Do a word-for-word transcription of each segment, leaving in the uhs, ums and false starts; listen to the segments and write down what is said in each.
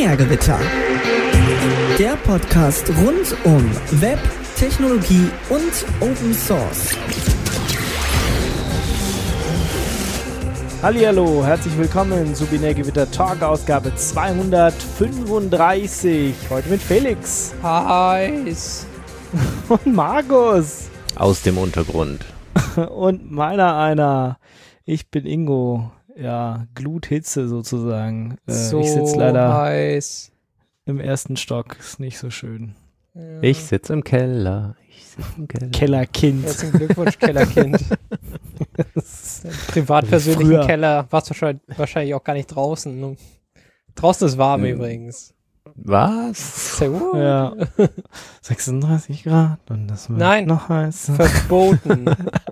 Binärgewitter. Der Podcast rund um Web, Technologie und Open Source. Hallihallo, herzlich willkommen zu Binärgewitter Talk Ausgabe zweihundertfünfunddreißig. Heute mit Felix. Hi. Und Markus. Aus dem Untergrund. Und meiner einer. Ich bin Ingo. Ja, Gluthitze sozusagen. Äh, so ich sitze leider heiß. im ersten Stock. Ist nicht so schön. Ja. Ich sitze im Keller. Ich sitze im Keller. Kellerkind. Herzlichen Glückwunsch, Kellerkind. Privatpersönlichen Früher. Keller. Warst du wahrscheinlich, wahrscheinlich auch gar nicht draußen. Draußen ist warm Hm. übrigens. Was? Sehr gut. Ja. sechsunddreißig Grad und das wird Nein. noch heiß. Verboten.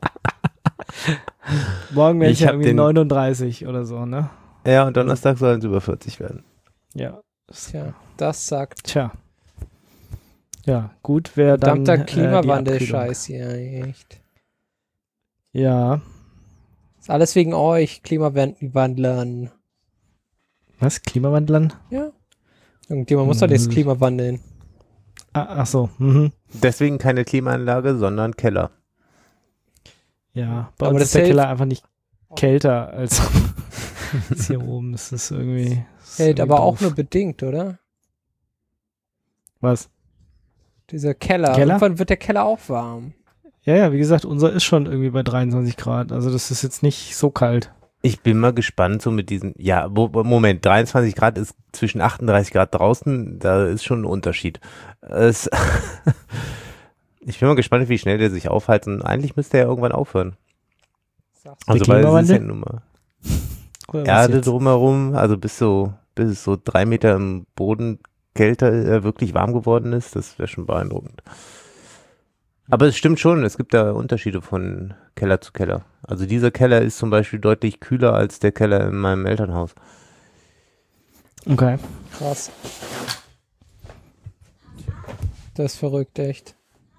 Morgen werde ich, Ich ja hab irgendwie den- neununddreißig oder so, ne? Ja, und Donnerstag sollen es über vierzig werden. Ja. Tja, das sagt Tja. Ja, gut, wer dann verdammter äh, die Klimawandel-Scheiß hier. Echt. Abkühlung- Ja. Ist alles wegen euch, Klimawandlern. Was? Klimawandlern? Ja. Irgendjemand muss doch das Mhm. Klima wandeln. Ah, ach so. Mhm. Deswegen keine Klimaanlage, sondern Keller. Ja, bei Aber uns das ist der hält- Keller einfach nicht kälter als, als hier oben. Das ist irgendwie. Das ist Hält irgendwie aber auch doof. nur bedingt, oder? Was? Dieser Keller. Keller? Irgendwann wird der Keller auch warm. Ja, ja, wie gesagt, unser ist schon irgendwie bei dreiundzwanzig Grad. Also das ist jetzt nicht so kalt. Ich bin mal gespannt, so mit diesen, ja, wo, Moment, dreiundzwanzig Grad ist zwischen achtunddreißig Grad draußen, da ist schon ein Unterschied. Es ich bin mal gespannt, wie schnell der sich aufhält und eigentlich müsste er irgendwann aufhören. Sagst Also Der weil es ist Klimawandel? ja nun mal Oder was Erde jetzt? drumherum, also bis so, bis es so drei Meter im Boden kälter äh, wirklich warm geworden ist, das wäre schon beeindruckend. Aber es stimmt schon, es gibt da Unterschiede von Keller zu Keller. Also dieser Keller ist zum Beispiel deutlich kühler als der Keller in meinem Elternhaus. Okay. Krass. Das ist verrückt, echt.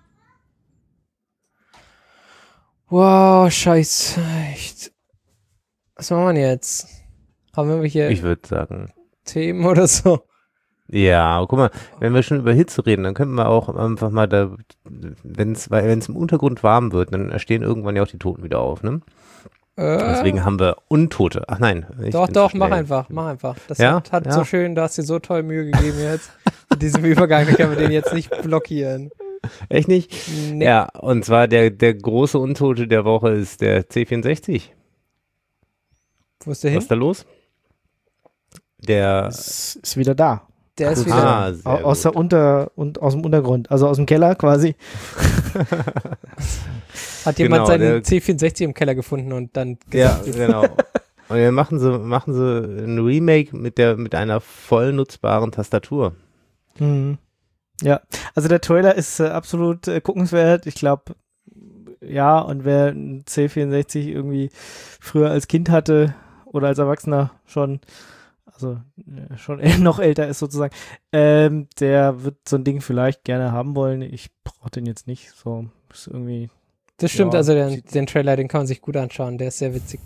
Wow, scheiße, echt. Was machen wir denn jetzt? Haben wir irgendwelche Ich würde sagen, Themen oder so? ja, guck mal, wenn wir schon über Hitze reden, dann könnten wir auch einfach mal da, wenn es wenn es im Untergrund warm wird, dann stehen irgendwann ja auch die Toten wieder auf, ne? Äh, Deswegen haben wir Untote. Ach nein. ich doch, bin doch, zu mach schnell. einfach, mach einfach. Das Ja? hat, hat Ja. so schön, du hast dir so toll Mühe gegeben jetzt. Mit diesem Übergang, dann können wir den jetzt nicht blockieren. Echt nicht? Nee. Ja, und zwar der, der große Untote der Woche ist der C vierundsechzig. Wo ist der Was hin? ist da los? Der, Ist, ist wieder da. Der ist Also wieder. ah, sehr Au- aus, gut. der Unter und aus dem Untergrund, also aus dem Keller quasi. Hat jemand Genau, seinen der- C vierundsechzig im Keller gefunden und dann Ja, gesagt, genau. Und dann machen sie, machen sie ein Remake mit der, mit einer voll nutzbaren Tastatur. Mhm. Ja, also der Trailer ist äh, absolut äh, guckenswert. Ich glaube, ja, und wer einen C vierundsechzig irgendwie früher als Kind hatte oder als Erwachsener schon, also äh, schon noch älter ist sozusagen, ähm, der wird so ein Ding vielleicht gerne haben wollen. Ich brauche den jetzt nicht. So ist irgendwie. das stimmt, Ja, also den, sieht- den Trailer, den kann man sich gut anschauen, der ist sehr witzig.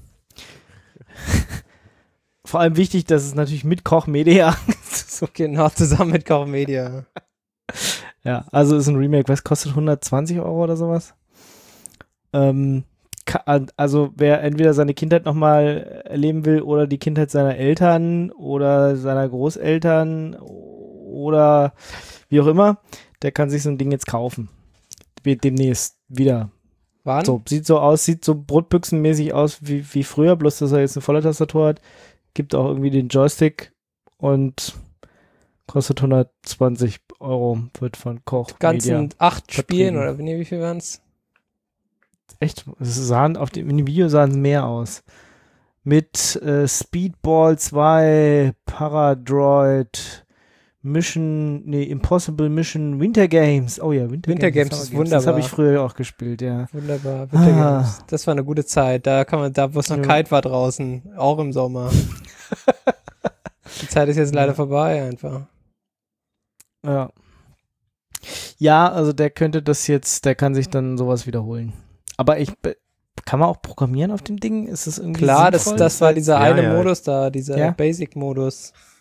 Vor allem wichtig, dass es natürlich mit Koch Media. so, Genau, zusammen mit Koch Media. ja, also ist ein Remake. Was kostet hundertzwanzig Euro oder sowas? Ähm, ka- also wer entweder seine Kindheit nochmal erleben will oder die Kindheit seiner Eltern oder seiner Großeltern oder wie auch immer, der kann sich so ein Ding jetzt kaufen. Wird demnächst wieder. Wann? So, sieht so aus, sieht so brotbüchsenmäßig aus wie, wie früher, bloß dass er jetzt eine volle Tastatur hat. Gibt auch irgendwie den Joystick und kostet hundertzwanzig Euro, wird von Koch ganzen Media. acht Spielen vertrieben. oder nee, wie viel waren es? Echt, es sahen auf dem, in dem Video sahen es mehr aus. Mit äh, Speedball zwei, Paradroid, Mission, nee, Impossible Mission, Winter Games. Oh ja, Winter, Winter Games, Games ist Summer Games. Das wunderbar. habe ich früher auch gespielt, ja. Wunderbar, Winter Ah. Games. Das war eine gute Zeit. Da kann man, da wo es noch Ja. kalt war draußen, auch im Sommer. Die Zeit ist jetzt leider vorbei einfach. Ja. Ja, also der könnte das jetzt, der kann sich dann sowas wiederholen. Aber ich, be- kann man auch programmieren auf dem Ding? Ist das irgendwie Klar, das, sinnvoll? das war dieser Ja, eine ja. Modus da, dieser Ja? Basic-Modus.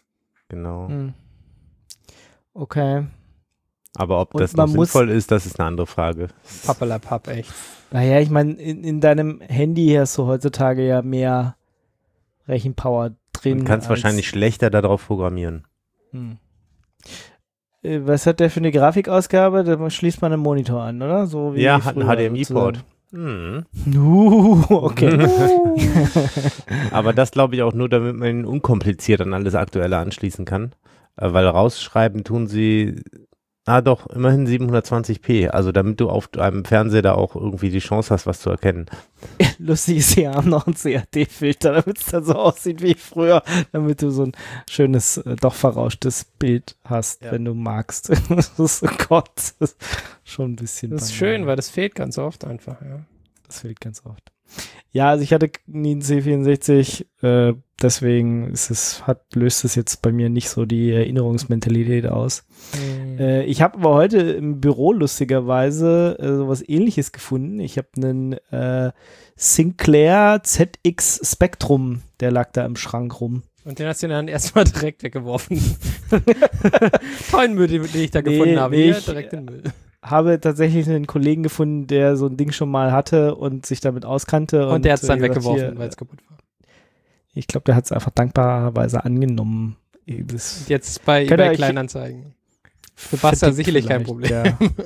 Genau. Hm. Okay. Aber ob Und das noch man muss- sinnvoll ist, das ist eine andere Frage. Pappelapapp, echt. Naja, ich meine, in, in deinem Handy hast du heutzutage ja mehr Rechenpower drin. Du kannst als- wahrscheinlich schlechter darauf programmieren. Hm. Äh, Was hat der für eine Grafikausgabe? Da schließt man einen Monitor an, oder? So wie Ja, hat einen früher H D M I-Port. sozusagen. Hm. Uh, okay. Aber das glaube ich auch nur, damit man ihn unkompliziert an alles Aktuelle anschließen kann. Äh, Weil rausschreiben tun sie, ah doch, immerhin siebenhundertzwanzig p. Also damit du auf einem Fernseher da auch irgendwie die Chance hast, was zu erkennen. Lustig ist, sie haben noch einen C A D-Filter, damit es dann so aussieht wie früher, damit du so ein schönes, äh, doch verrauschtes Bild hast, Ja. wenn du magst. Das ist, oh Gott, das ist schon ein bisschen Das ist Banane. schön, weil das fehlt ganz oft einfach, ja. Das fehlt ganz oft. Ja, also ich hatte nie einen C vierundsechzig, äh, deswegen ist es, hat, löst es jetzt bei mir nicht so die Erinnerungsmentalität aus. Mhm. Äh, ich habe aber heute im Büro lustigerweise äh, sowas Ähnliches gefunden. Ich habe einen äh, Sinclair Z X Spectrum, der lag da im Schrank rum. Und den hast du dann erstmal direkt weggeworfen. Tollen Müll, den den ich da Nee, gefunden habe. nee, Hier, ich- direkt in den Müll. Habe tatsächlich einen Kollegen gefunden, der so ein Ding schon mal hatte und sich damit auskannte. Und, der hat es dann äh, gesagt, weggeworfen, hier, weil es kaputt war. Ich glaube, der hat es einfach dankbarerweise angenommen. Das Und jetzt bei Könnt ihr eBay euch- Kleinanzeigen. Für Basta verdickt sicherlich kein vielleicht, Problem.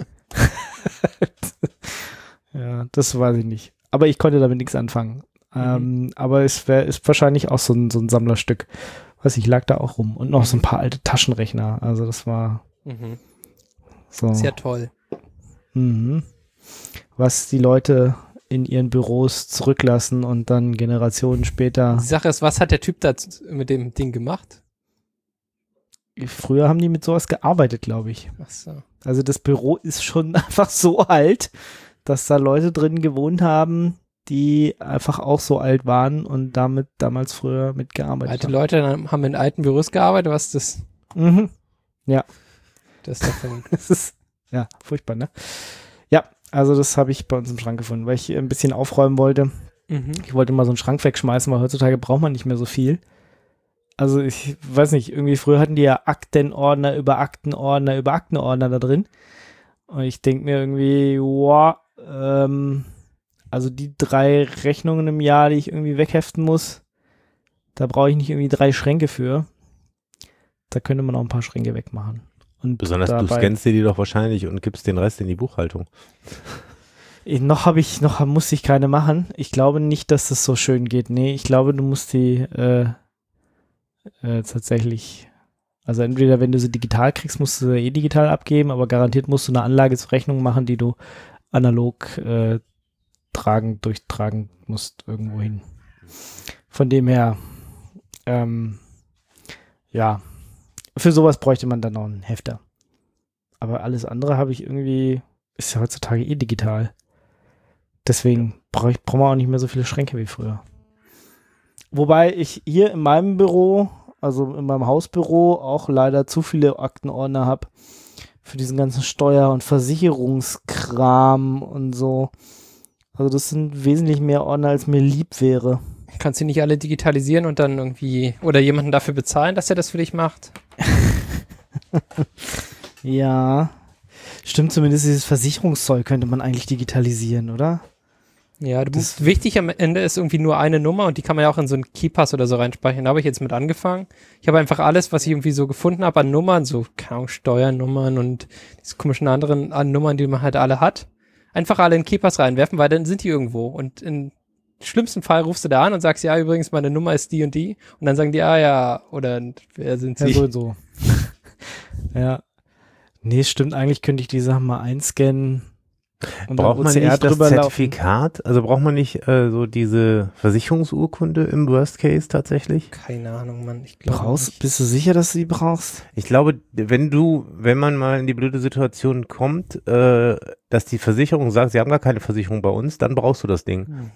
Ja. Ja, das weiß ich nicht. Aber ich konnte damit nichts anfangen. Mhm. Ähm, aber es wär, ist wahrscheinlich auch so ein, so ein Sammlerstück. Weiß ich, lag da auch rum. Und noch so ein paar alte Taschenrechner. Also das war Mhm. so. Sehr toll. Mhm. Was die Leute in ihren Büros zurücklassen und dann Generationen später. Die Sache ist, was hat der Typ da z- mit dem Ding gemacht? Früher haben die mit sowas gearbeitet, glaube ich. Ach so. Also das Büro ist schon einfach so alt, dass da Leute drin gewohnt haben, die einfach auch so alt waren und damit damals früher mitgearbeitet Alte haben. Leute haben in alten Büros gearbeitet, was ist das? Mhm. Das ist davon. Das ist, ja, furchtbar, ne? Ja, also das habe ich bei uns im Schrank gefunden, weil ich ein bisschen aufräumen wollte. Mhm. Ich wollte mal so einen Schrank wegschmeißen, weil heutzutage braucht man nicht mehr so viel. Also ich weiß nicht, irgendwie früher hatten die ja Aktenordner über Aktenordner über Aktenordner da drin. Und ich denke mir irgendwie, wow, ähm, also die drei Rechnungen im Jahr, die ich irgendwie wegheften muss, da brauche ich nicht irgendwie drei Schränke für. Da könnte man auch ein paar Schränke wegmachen. Und Besonders du dabei- scannst dir die doch wahrscheinlich und gibst den Rest in die Buchhaltung. Ich, noch habe ich, noch musste ich keine machen. Ich glaube nicht, dass das so schön geht. Nee, ich glaube, du musst die äh, äh, tatsächlich, also entweder wenn du sie digital kriegst, musst du sie eh digital abgeben, aber garantiert musst du eine Anlage zur Rechnung machen, die du analog äh, tragen, durchtragen musst irgendwo hin. Von dem her, ähm, ja, für sowas bräuchte man dann noch einen Hefter. Aber alles andere habe ich irgendwie, ist ja heutzutage eh digital. Deswegen brauche ich brauche man auch nicht mehr so viele Schränke wie früher. Wobei ich hier in meinem Büro, also in meinem Hausbüro, auch leider zu viele Aktenordner habe für diesen ganzen Steuer- und Versicherungskram und so. Also das sind wesentlich mehr Ordner, als mir lieb wäre. Kannst du nicht alle digitalisieren und dann irgendwie oder jemanden dafür bezahlen, dass er das für dich macht? Ja, stimmt, zumindest dieses Versicherungszeug könnte man eigentlich digitalisieren, oder? Ja, du Das- musst, wichtig am Ende ist irgendwie nur eine Nummer und die kann man ja auch in so einen Keypass oder so reinspeichern. Da habe ich jetzt mit angefangen. Ich habe einfach alles, was ich irgendwie so gefunden habe an Nummern, so keine Ahnung, Steuernummern und diese komischen anderen an Nummern, die man halt alle hat, einfach alle in Keypass reinwerfen, weil dann sind die irgendwo und im schlimmsten Fall rufst du da an und sagst, ja, übrigens, meine Nummer ist die und die und dann sagen die, ah ja, oder wer sind Ja, sie? so und so. Ja. Nee, stimmt, eigentlich könnte ich die Sachen mal einscannen und Braucht dann man O C R nicht das drüber laufen. Zertifikat? Also braucht man nicht äh, so diese Versicherungsurkunde im Worst Case tatsächlich? Keine Ahnung, Mann, ich glaube Brauchst, nicht. bist du sicher, dass du die brauchst? Ich glaube, wenn du, wenn man mal in die blöde Situation kommt, äh, dass die Versicherung sagt, sie haben gar keine Versicherung bei uns, dann brauchst du das Ding.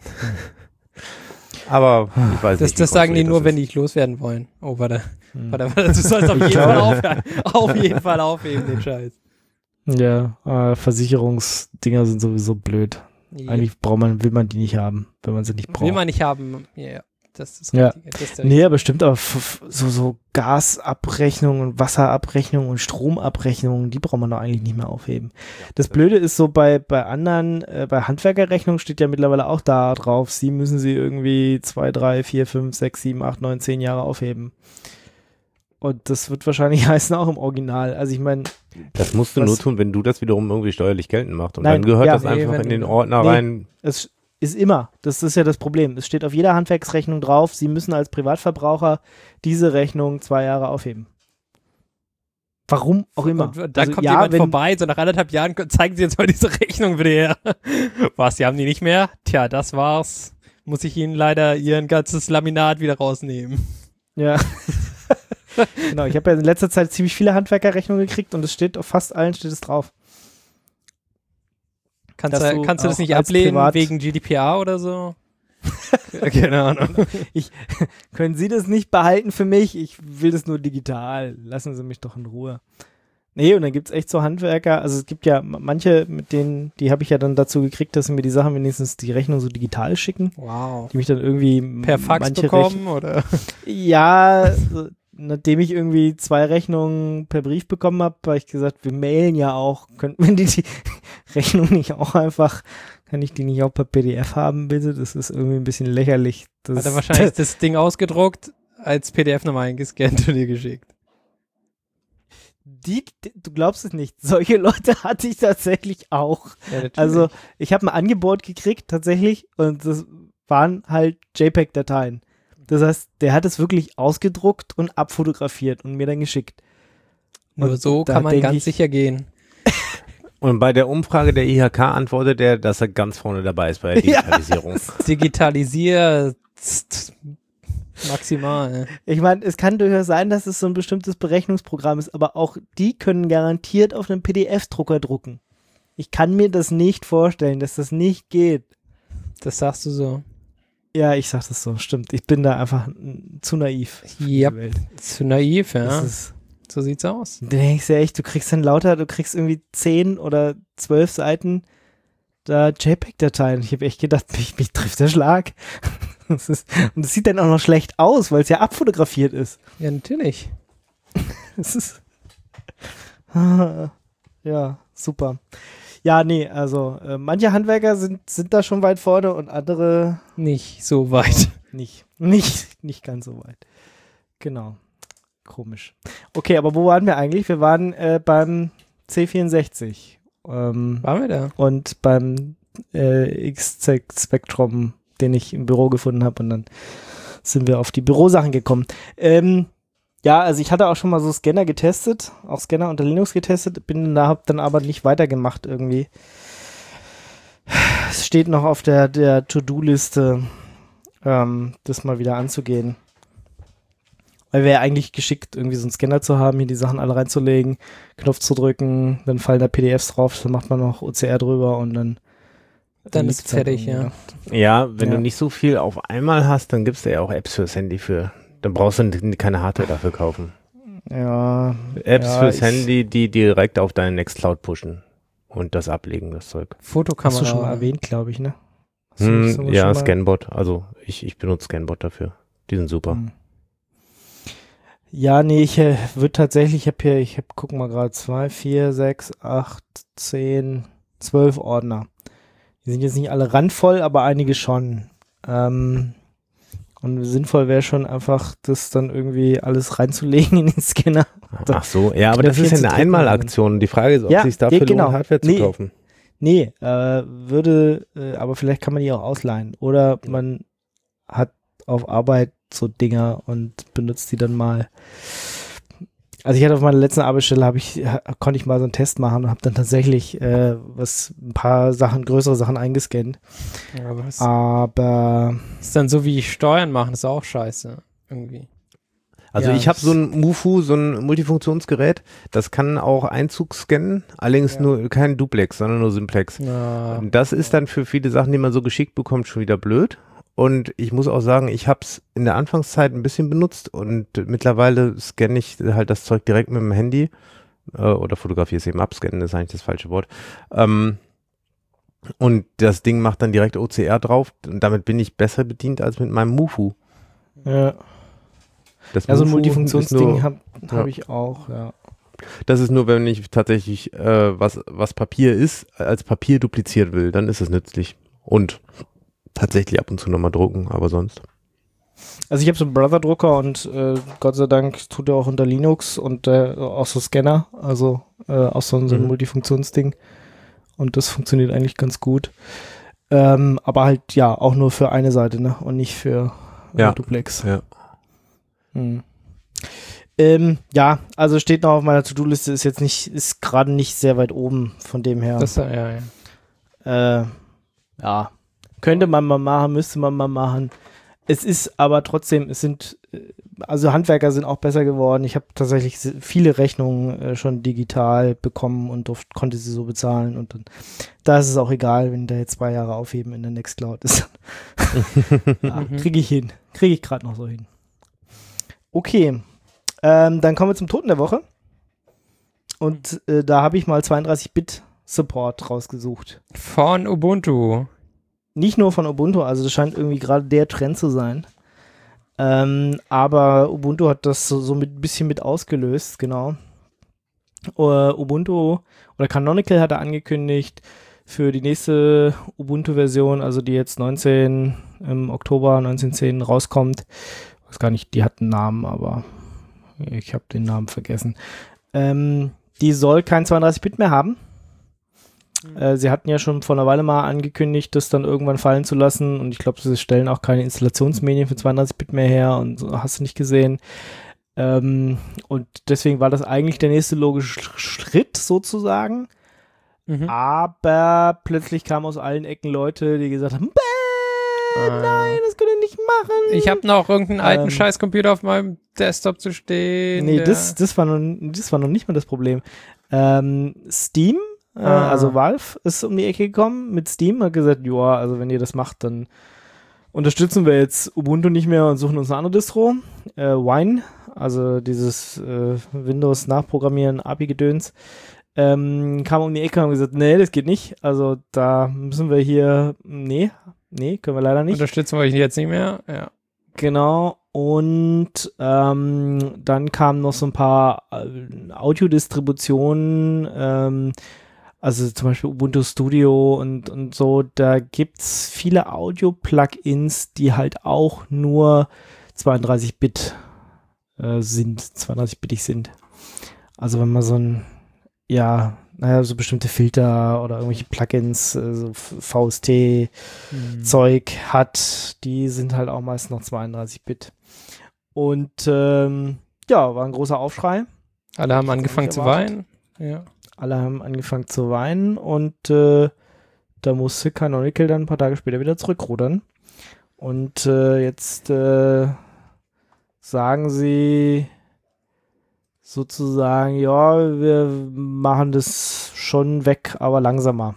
Aber ich weiß Das, nicht. wie das sagen die konstruiert nur, das wenn ist. die dich loswerden wollen. Oh, warte. Hm. Warte, warte, du sollst auf jeden Fall aufhören. Auf jeden Fall aufheben, den Scheiß. Ja, äh, Versicherungsdinger sind sowieso blöd. Eigentlich braucht man, will man die nicht haben, wenn man sie nicht braucht. Will man nicht haben. Ja, ja. Das ist Ja. richtig. Das ist der Nee, aber stimmt, aber f- f- so, so Gasabrechnung und Wasserabrechnung und Stromabrechnung, die braucht man doch eigentlich nicht mehr aufheben. Das Blöde ist so, bei, bei anderen, äh, bei Handwerkerrechnungen steht ja mittlerweile auch da drauf, sie müssen sie irgendwie zwei, drei, vier, fünf, sechs, sieben, acht, neun, zehn Jahre aufheben. Und das wird wahrscheinlich heißen auch im Original. Also ich meine, Das musst du Was- nur tun, wenn du das wiederum irgendwie steuerlich geltend machst. Und Nein, dann gehört ja. das Nee, einfach wenn in den du- Ordner Nee. rein. es ist immer, das ist ja das Problem. Es steht auf jeder Handwerksrechnung drauf, sie müssen als Privatverbraucher diese Rechnung zwei Jahre aufheben. Warum auch immer. Und, und da Also, kommt ja, jemand wenn- vorbei, so nach anderthalb Jahren, zeigen Sie jetzt mal diese Rechnung bitte her. Was, Sie haben die nicht mehr? Tja, das war's. Muss ich Ihnen leider Ihren ganzes Laminat wieder rausnehmen. Ja. Genau, ich habe ja in letzter Zeit ziemlich viele Handwerkerrechnungen gekriegt und es steht auf fast allen steht es drauf. Kannst, Dass du, du kannst du das auch nicht als ablehnen Privat- wegen G D P R oder so? Keine Ahnung. Können Sie das nicht behalten für mich? Ich will das nur digital. Lassen Sie mich doch in Ruhe. Nee, und dann gibt es echt so Handwerker, also es gibt ja manche, mit denen, die habe ich ja dann dazu gekriegt, dass sie mir die Sachen wenigstens die Rechnung so digital schicken, Wow. die mich dann irgendwie Per Fax manche bekommen oder? Ja, so, nachdem ich irgendwie zwei Rechnungen per Brief bekommen habe, habe ich gesagt, wir mailen ja auch. Könnten wir die, die Rechnung nicht auch einfach, kann ich die nicht auch per P D F haben, bitte? Das ist irgendwie ein bisschen lächerlich. Das Hat er wahrscheinlich das Ding ausgedruckt, als P D F nochmal eingescannt und dir geschickt. die, die, du glaubst es nicht, solche Leute hatte ich tatsächlich auch. Ja, natürlich. Also ich habe ein Angebot gekriegt tatsächlich und das waren halt JPEG-Dateien. Das heißt, der hat es wirklich ausgedruckt und abfotografiert und mir dann geschickt. Nur und so da kann man denk ganz ich- sicher gehen. Und bei der Umfrage der I H K antwortet er, dass er ganz vorne dabei ist bei der Ja. Digitalisierung. Digitalisiert maximal. Ich meine, es kann durchaus sein, dass es so ein bestimmtes Berechnungsprogramm ist, aber auch die können garantiert auf einem P D F-Drucker drucken. Ich kann mir das nicht vorstellen, dass das nicht geht. Das sagst du so. Ja, ich sag das so, stimmt. Ich bin da einfach mm, zu naiv. für diese Yep. Welt. Zu naiv, ja. Das ist, So sieht's aus. du denkst ja echt, du kriegst dann lauter, du kriegst irgendwie zehn oder zwölf Seiten da JPEG-Dateien. Ich habe echt gedacht, mich, mich trifft der Schlag. Das ist, und es sieht dann auch noch schlecht aus, weil es ja abfotografiert ist. Ja, natürlich. Es ist. Ja, super. Ja, nee, also äh, manche Handwerker sind, sind da schon weit vorne und andere Nicht so weit. nicht. Nicht, nicht ganz so weit. Genau. Komisch. Okay, aber wo waren wir eigentlich? Wir waren äh, beim C vierundsechzig ähm, Waren wir da? und beim äh, X-Z Spectrum, den ich im Büro gefunden habe und dann sind wir auf die Bürosachen gekommen. Ähm, ja, also ich hatte auch schon mal so Scanner getestet, auch Scanner unter Linux getestet, bin da, hab dann aber nicht weitergemacht irgendwie. Es steht noch auf der, der To-Do-Liste, ähm, das mal wieder anzugehen. Weil wäre eigentlich geschickt, irgendwie so einen Scanner zu haben, hier die Sachen alle reinzulegen, Knopf zu drücken, dann fallen da P D Fs drauf, dann macht man noch O C R drüber und dann Dann liegt's ist fertig, halt ja. irgendwie, Ja, wenn Ja. du nicht so viel auf einmal hast, dann gibt's da ja auch Apps fürs Handy für. Dann brauchst du n- keine Hardware dafür kaufen. Ja, Apps Ja, fürs ich- Handy, die direkt auf deine Nextcloud pushen und das ablegen, das Zeug. Fotokamera. hast du schon mal erwähnt, glaube ich, ne? Hast du Hm, das schon ja, mal- Scanbot. Also ich, ich benutze Scanbot dafür. Die sind super. Hm. Ja, nee, ich äh, würde tatsächlich, ich habe hier, ich habe, guck mal gerade, zwei, vier, sechs, acht, zehn, zwölf Ordner. Die sind jetzt nicht alle randvoll, aber einige schon. Ähm, und sinnvoll wäre schon einfach, das dann irgendwie alles reinzulegen in den Scanner. Ach so, ja, aber Da das ist ja viel zu eine drücken. Einmalaktion. Die Frage ist, ob Ja, es sich dafür ja, genau. lohnt, Hardware zu Nee. kaufen. Nee, äh, würde, äh, aber vielleicht kann man die auch ausleihen. Oder man hat auf Arbeit so Dinger und benutzt die dann mal. Also ich hatte auf meiner letzten Arbeitsstelle, habe ich, ha, konnte ich mal so einen Test machen und habe dann tatsächlich äh, was, ein paar Sachen, größere Sachen eingescannt. Ja, aber es Aber ist dann so wie Steuern machen, ist auch scheiße. Irgendwie. Also Ja, ich habe das- so ein Mufu, so ein Multifunktionsgerät, das kann auch Einzug scannen, allerdings Ja. nur kein Duplex, sondern nur Simplex. Ja. Und das ist dann für viele Sachen, die man so geschickt bekommt, schon wieder blöd. Und ich muss auch sagen, ich habe es in der Anfangszeit ein bisschen benutzt und mittlerweile scanne ich halt das Zeug direkt mit dem Handy äh, oder fotografiere es eben ab, scannen ist eigentlich das falsche Wort. Ähm, und das Ding macht dann direkt O C R drauf und damit bin ich besser bedient als mit meinem Mufu. Ja. Das Ja, so ein Mufu Multifunktionsding ist habe ja. hab ich auch, ja. Das ist nur, wenn ich tatsächlich äh, was, was Papier ist, als Papier dupliziert will, dann ist es nützlich. Und tatsächlich ab und zu nochmal drucken, aber sonst. Also ich habe so einen Brother-Drucker und äh, Gott sei Dank tut er auch unter Linux und äh, auch so Scanner, also äh, auch so, so ein Mhm. Multifunktionsding. Und das funktioniert eigentlich ganz gut. Ähm, aber halt, ja, auch nur für eine Seite, ne? Und nicht für äh, Ja. Duplex. Ja. Hm. Ähm, ja, also steht noch auf meiner To-Do-Liste, ist jetzt nicht, ist gerade nicht sehr weit oben von dem her. Das, ja, ja. Äh, ja, könnte man mal machen, müsste man mal machen. Es ist aber trotzdem, es sind, äh, also Handwerker sind auch besser geworden. Ich habe tatsächlich se- viele Rechnungen äh, schon digital bekommen und durft, konnte sie so bezahlen. Und dann, da ist es auch egal, wenn da jetzt zwei Jahre aufheben in der Nextcloud ist. Ja, Mhm. kriege ich hin. Kriege ich gerade noch so hin. Okay, ähm, dann kommen wir zum Toten der Woche. Und äh, da habe ich mal zweiunddreißig Bit Support rausgesucht. Von Ubuntu. Nicht nur von Ubuntu, also das scheint irgendwie gerade der Trend zu sein. Ähm, aber Ubuntu hat das so, so mit ein bisschen mit ausgelöst, genau. Uh, Ubuntu oder Canonical hatte angekündigt für die nächste Ubuntu-Version, also die jetzt neunzehn im Oktober neunzehn zehn rauskommt. Ich weiß gar nicht, die hat einen Namen, aber ich habe den Namen vergessen. Ähm, die soll kein zweiunddreißig Bit mehr haben. Äh, sie hatten ja schon vor einer Weile mal angekündigt, das dann irgendwann fallen zu lassen und ich glaube, sie stellen auch keine Installationsmedien für zweiunddreißig Bit mehr her und so, hast du nicht gesehen. Ähm, und deswegen war das eigentlich der nächste logische Sch- Schritt sozusagen, Mhm. aber plötzlich kamen aus allen Ecken Leute, die gesagt haben, Bäh, Ah. nein, das könnt ihr nicht machen. Ich habe noch irgendeinen alten Ähm, Scheißcomputer auf meinem Desktop zu stehen. Nee, der- das, das, war noch, das war noch nicht mal das Problem. Ähm, Steam, äh, Ah. also Valve, ist um die Ecke gekommen mit Steam, hat gesagt, ja, also wenn ihr das macht, dann unterstützen wir jetzt Ubuntu nicht mehr und suchen uns eine andere Distro. Äh, Wine, also dieses äh, Windows-Nachprogrammieren, A P I-Gedöns, ähm, kam um die Ecke und haben gesagt, nee, das geht nicht. Also da müssen wir hier, nee, nee, können wir leider nicht. Unterstützen wir euch jetzt nicht mehr. Ja. Genau, und ähm, dann kamen noch so ein paar äh, Audiodistributionen, ähm, also zum Beispiel Ubuntu Studio und, und so, da gibt's viele Audio-Plugins, die halt auch nur zweiunddreißig Bit äh, sind, zweiunddreißig-bittig sind. Also wenn man so ein, ja, naja, so bestimmte Filter oder irgendwelche Plugins, äh, so V S T, Hm. Zeug hat, die sind halt auch meist noch zweiunddreißig Bit. Und ähm, ja, war ein großer Aufschrei. Alle haben Ich hab's angefangen nicht zu erwartet. weinen. Ja. Alle haben angefangen zu weinen und äh, da musste Canonical dann ein paar Tage später wieder zurückrudern. Und äh, jetzt äh, sagen sie sozusagen, ja, wir machen das schon weg, aber langsamer.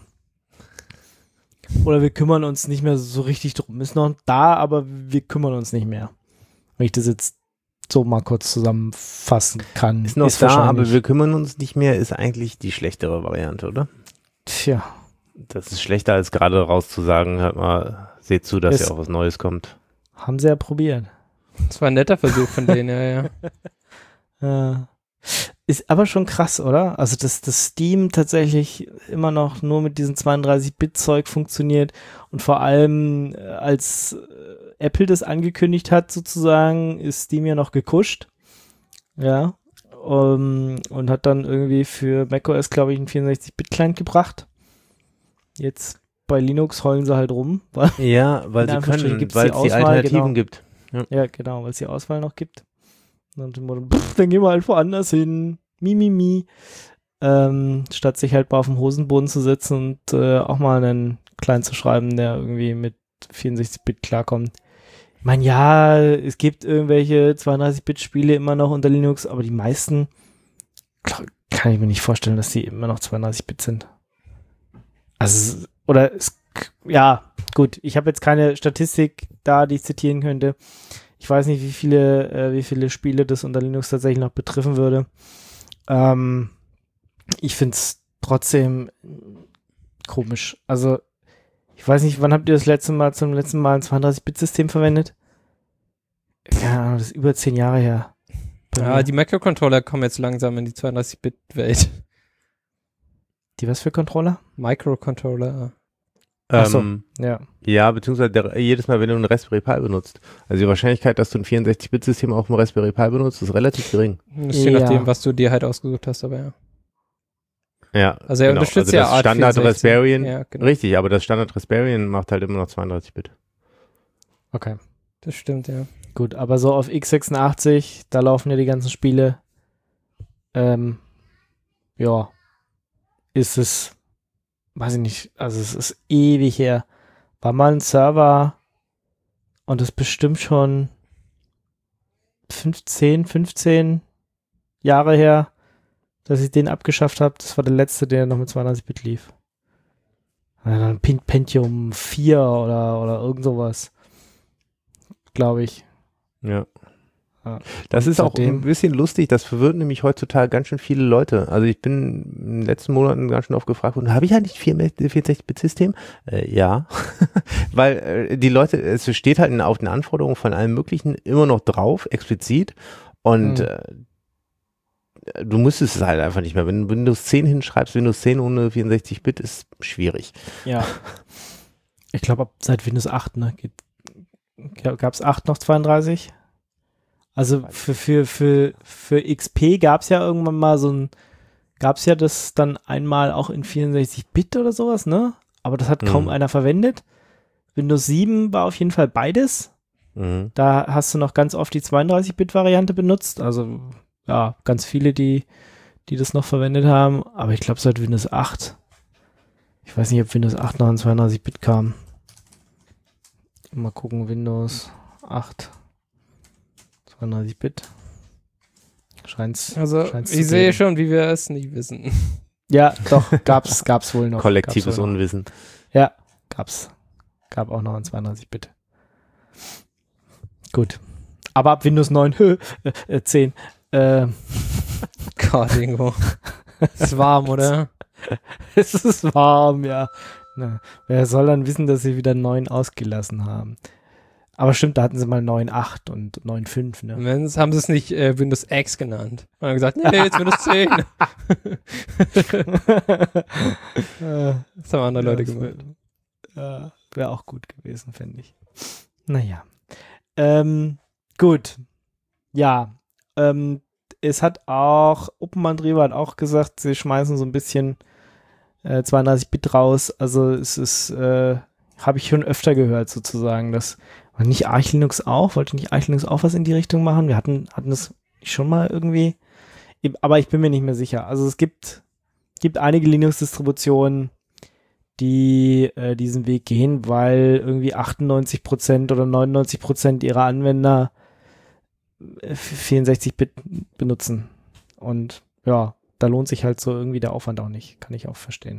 Oder wir kümmern uns nicht mehr so richtig drum. Ist noch da, aber wir kümmern uns nicht mehr. Wenn ich das jetzt so mal kurz zusammenfassen kann. Ist noch da, wahrscheinlich- aber wir kümmern uns nicht mehr, ist eigentlich die schlechtere Variante, oder? Tja, Das ist schlechter, als gerade rauszusagen, hört mal, seht zu, dass Es- ja auch was Neues kommt. haben sie ja probiert. Das war ein netter Versuch von denen, ja, ja. Äh, ist aber schon krass, oder? Also, dass das Steam tatsächlich immer noch nur mit diesem zweiunddreißig Bit Zeug funktioniert und vor allem äh, als äh, Apple das angekündigt hat, sozusagen, ist Steam ja noch gekuscht. Ja. Um, und hat dann irgendwie für macOS, glaube ich, einen vierundsechzig Bit Client gebracht. Jetzt bei Linux heulen sie halt rum, weil Ja, weil In sie Anführungsstrichen können, gibt's weil die es die Auswahl, Alternativen genau. gibt. Ja, genau, weil es die Auswahl noch gibt. Und dann, pff, dann gehen wir halt woanders hin. Mi, mi, mi. Ähm, statt sich halt mal auf dem Hosenboden zu setzen und äh, auch mal einen Client zu schreiben, der irgendwie mit vierundsechzig Bit klarkommt. Ich meine, ja, es gibt irgendwelche zweiunddreißig Bit Spiele immer noch unter Linux, aber die meisten klar, kann ich mir nicht vorstellen, dass die immer noch zweiunddreißig Bit sind. Also, oder es, ja, gut, ich habe jetzt keine Statistik da, die ich zitieren könnte. Ich weiß nicht, wie viele, äh, wie viele Spiele das unter Linux tatsächlich noch betreffen würde. Ähm, ich finde es trotzdem komisch. Also, ich weiß nicht, wann habt ihr das letzte Mal zum letzten Mal ein zweiunddreißig Bit System verwendet? keine Ahnung, das ist über zehn Jahre her. Ja, die Microcontroller kommen jetzt langsam in die zweiunddreißig-Bit-Welt. Die was für Controller? Microcontroller. Ach so, Ähm, ja. ja, beziehungsweise der, jedes Mal, wenn du einen Raspberry Pi benutzt. Also die Wahrscheinlichkeit, dass du ein vierundsechzig-Bit-System auf dem Raspberry Pi benutzt, ist relativ gering. Das ist je Ja. nachdem, was du dir halt ausgesucht hast, aber ja. Ja, Also er genau. unterstützt also ja das Art Standard vierundsechzig. Raspberry, Ja, genau. richtig, aber das Standard Raspberry macht halt immer noch zweiunddreißig Bit. Okay. Das stimmt, ja. Gut, aber so auf x sechsundachtzig, da laufen ja die ganzen Spiele. Ähm, ja, ist es, weiß ich nicht, also es ist ewig her. War mal ein Server und das ist bestimmt schon fünfzehn, fünfzehn Jahre her, dass ich den abgeschafft habe. Das war der letzte, der noch mit zweiunddreißig Bit lief. Ja, dann Pentium vier oder, oder irgend sowas. Glaube ich. Ja. Ja. Das Und ist auch seitdem- ein bisschen lustig, das verwirrt nämlich heutzutage ganz schön viele Leute. Also ich bin in den letzten Monaten ganz schön oft gefragt worden, habe ich eigentlich vierundsechzig-Bit-System? Äh, ja, weil äh, die Leute, es steht halt in, auf den Anforderungen von allen möglichen immer noch drauf, explizit, und Hm. äh, du müsstest es halt einfach nicht mehr. Wenn du Windows zehn hinschreibst, Windows zehn ohne vierundsechzig Bit ist schwierig. Ja. Ich glaube, ab seit Windows acht, ne? Gab es acht noch zweiunddreißig? Also für, für, für, für X P gab es ja irgendwann mal so ein, gab es ja das dann einmal auch in vierundsechzig Bit oder sowas, ne? Aber das hat kaum Mhm. einer verwendet. Windows sieben war auf jeden Fall beides. Mhm. Da hast du noch ganz oft die zweiunddreißig Bit Variante benutzt. Also ja, ganz viele, die, die das noch verwendet haben. Aber ich glaube seit Windows acht. Ich weiß nicht, ob Windows acht noch in zweiunddreißig Bit kam. Mal gucken, Windows acht. zweiunddreißig Bit. Scheint's. Also scheint's zu ich sehe geben. schon, wie wir es nicht wissen. Ja, doch, gab's, gab's wohl noch. Kollektives gab's wohl noch. Unwissen. Ja, gab's. Gab auch noch in zweiunddreißig Bit. Gut. Aber ab Windows neun, äh, zehn, äh, Gott, Ingo. Ist warm, oder? es ist warm, ja. Na, wer soll dann wissen, dass sie wieder neun ausgelassen haben? Aber stimmt, da hatten sie mal neun Punkt acht und neun Punkt fünf, ne? Und dann haben sie es nicht äh, Windows X genannt. Und haben gesagt, nee, nee, jetzt Windows zehn. Das haben andere Leute gemacht. Wäre wär auch gut gewesen, fände ich. Naja. Ähm, gut. Ja. Ähm, es hat auch, OpenMandriva hat auch gesagt, sie schmeißen so ein bisschen äh, zweiunddreißig Bit raus. Also es ist, äh, habe ich schon öfter gehört sozusagen, dass, und nicht Arch Linux auch? Wollte nicht Arch Linux auch was in die Richtung machen? Wir hatten, hatten das schon mal irgendwie, aber ich bin mir nicht mehr sicher. Also es gibt, gibt einige Linux-Distributionen, die äh, diesen Weg gehen, weil irgendwie achtundneunzig Prozent oder neunundneunzig Prozent ihrer Anwender äh, vierundsechzig Bit benutzen. Und ja, da lohnt sich halt so irgendwie der Aufwand auch nicht. Kann ich auch verstehen.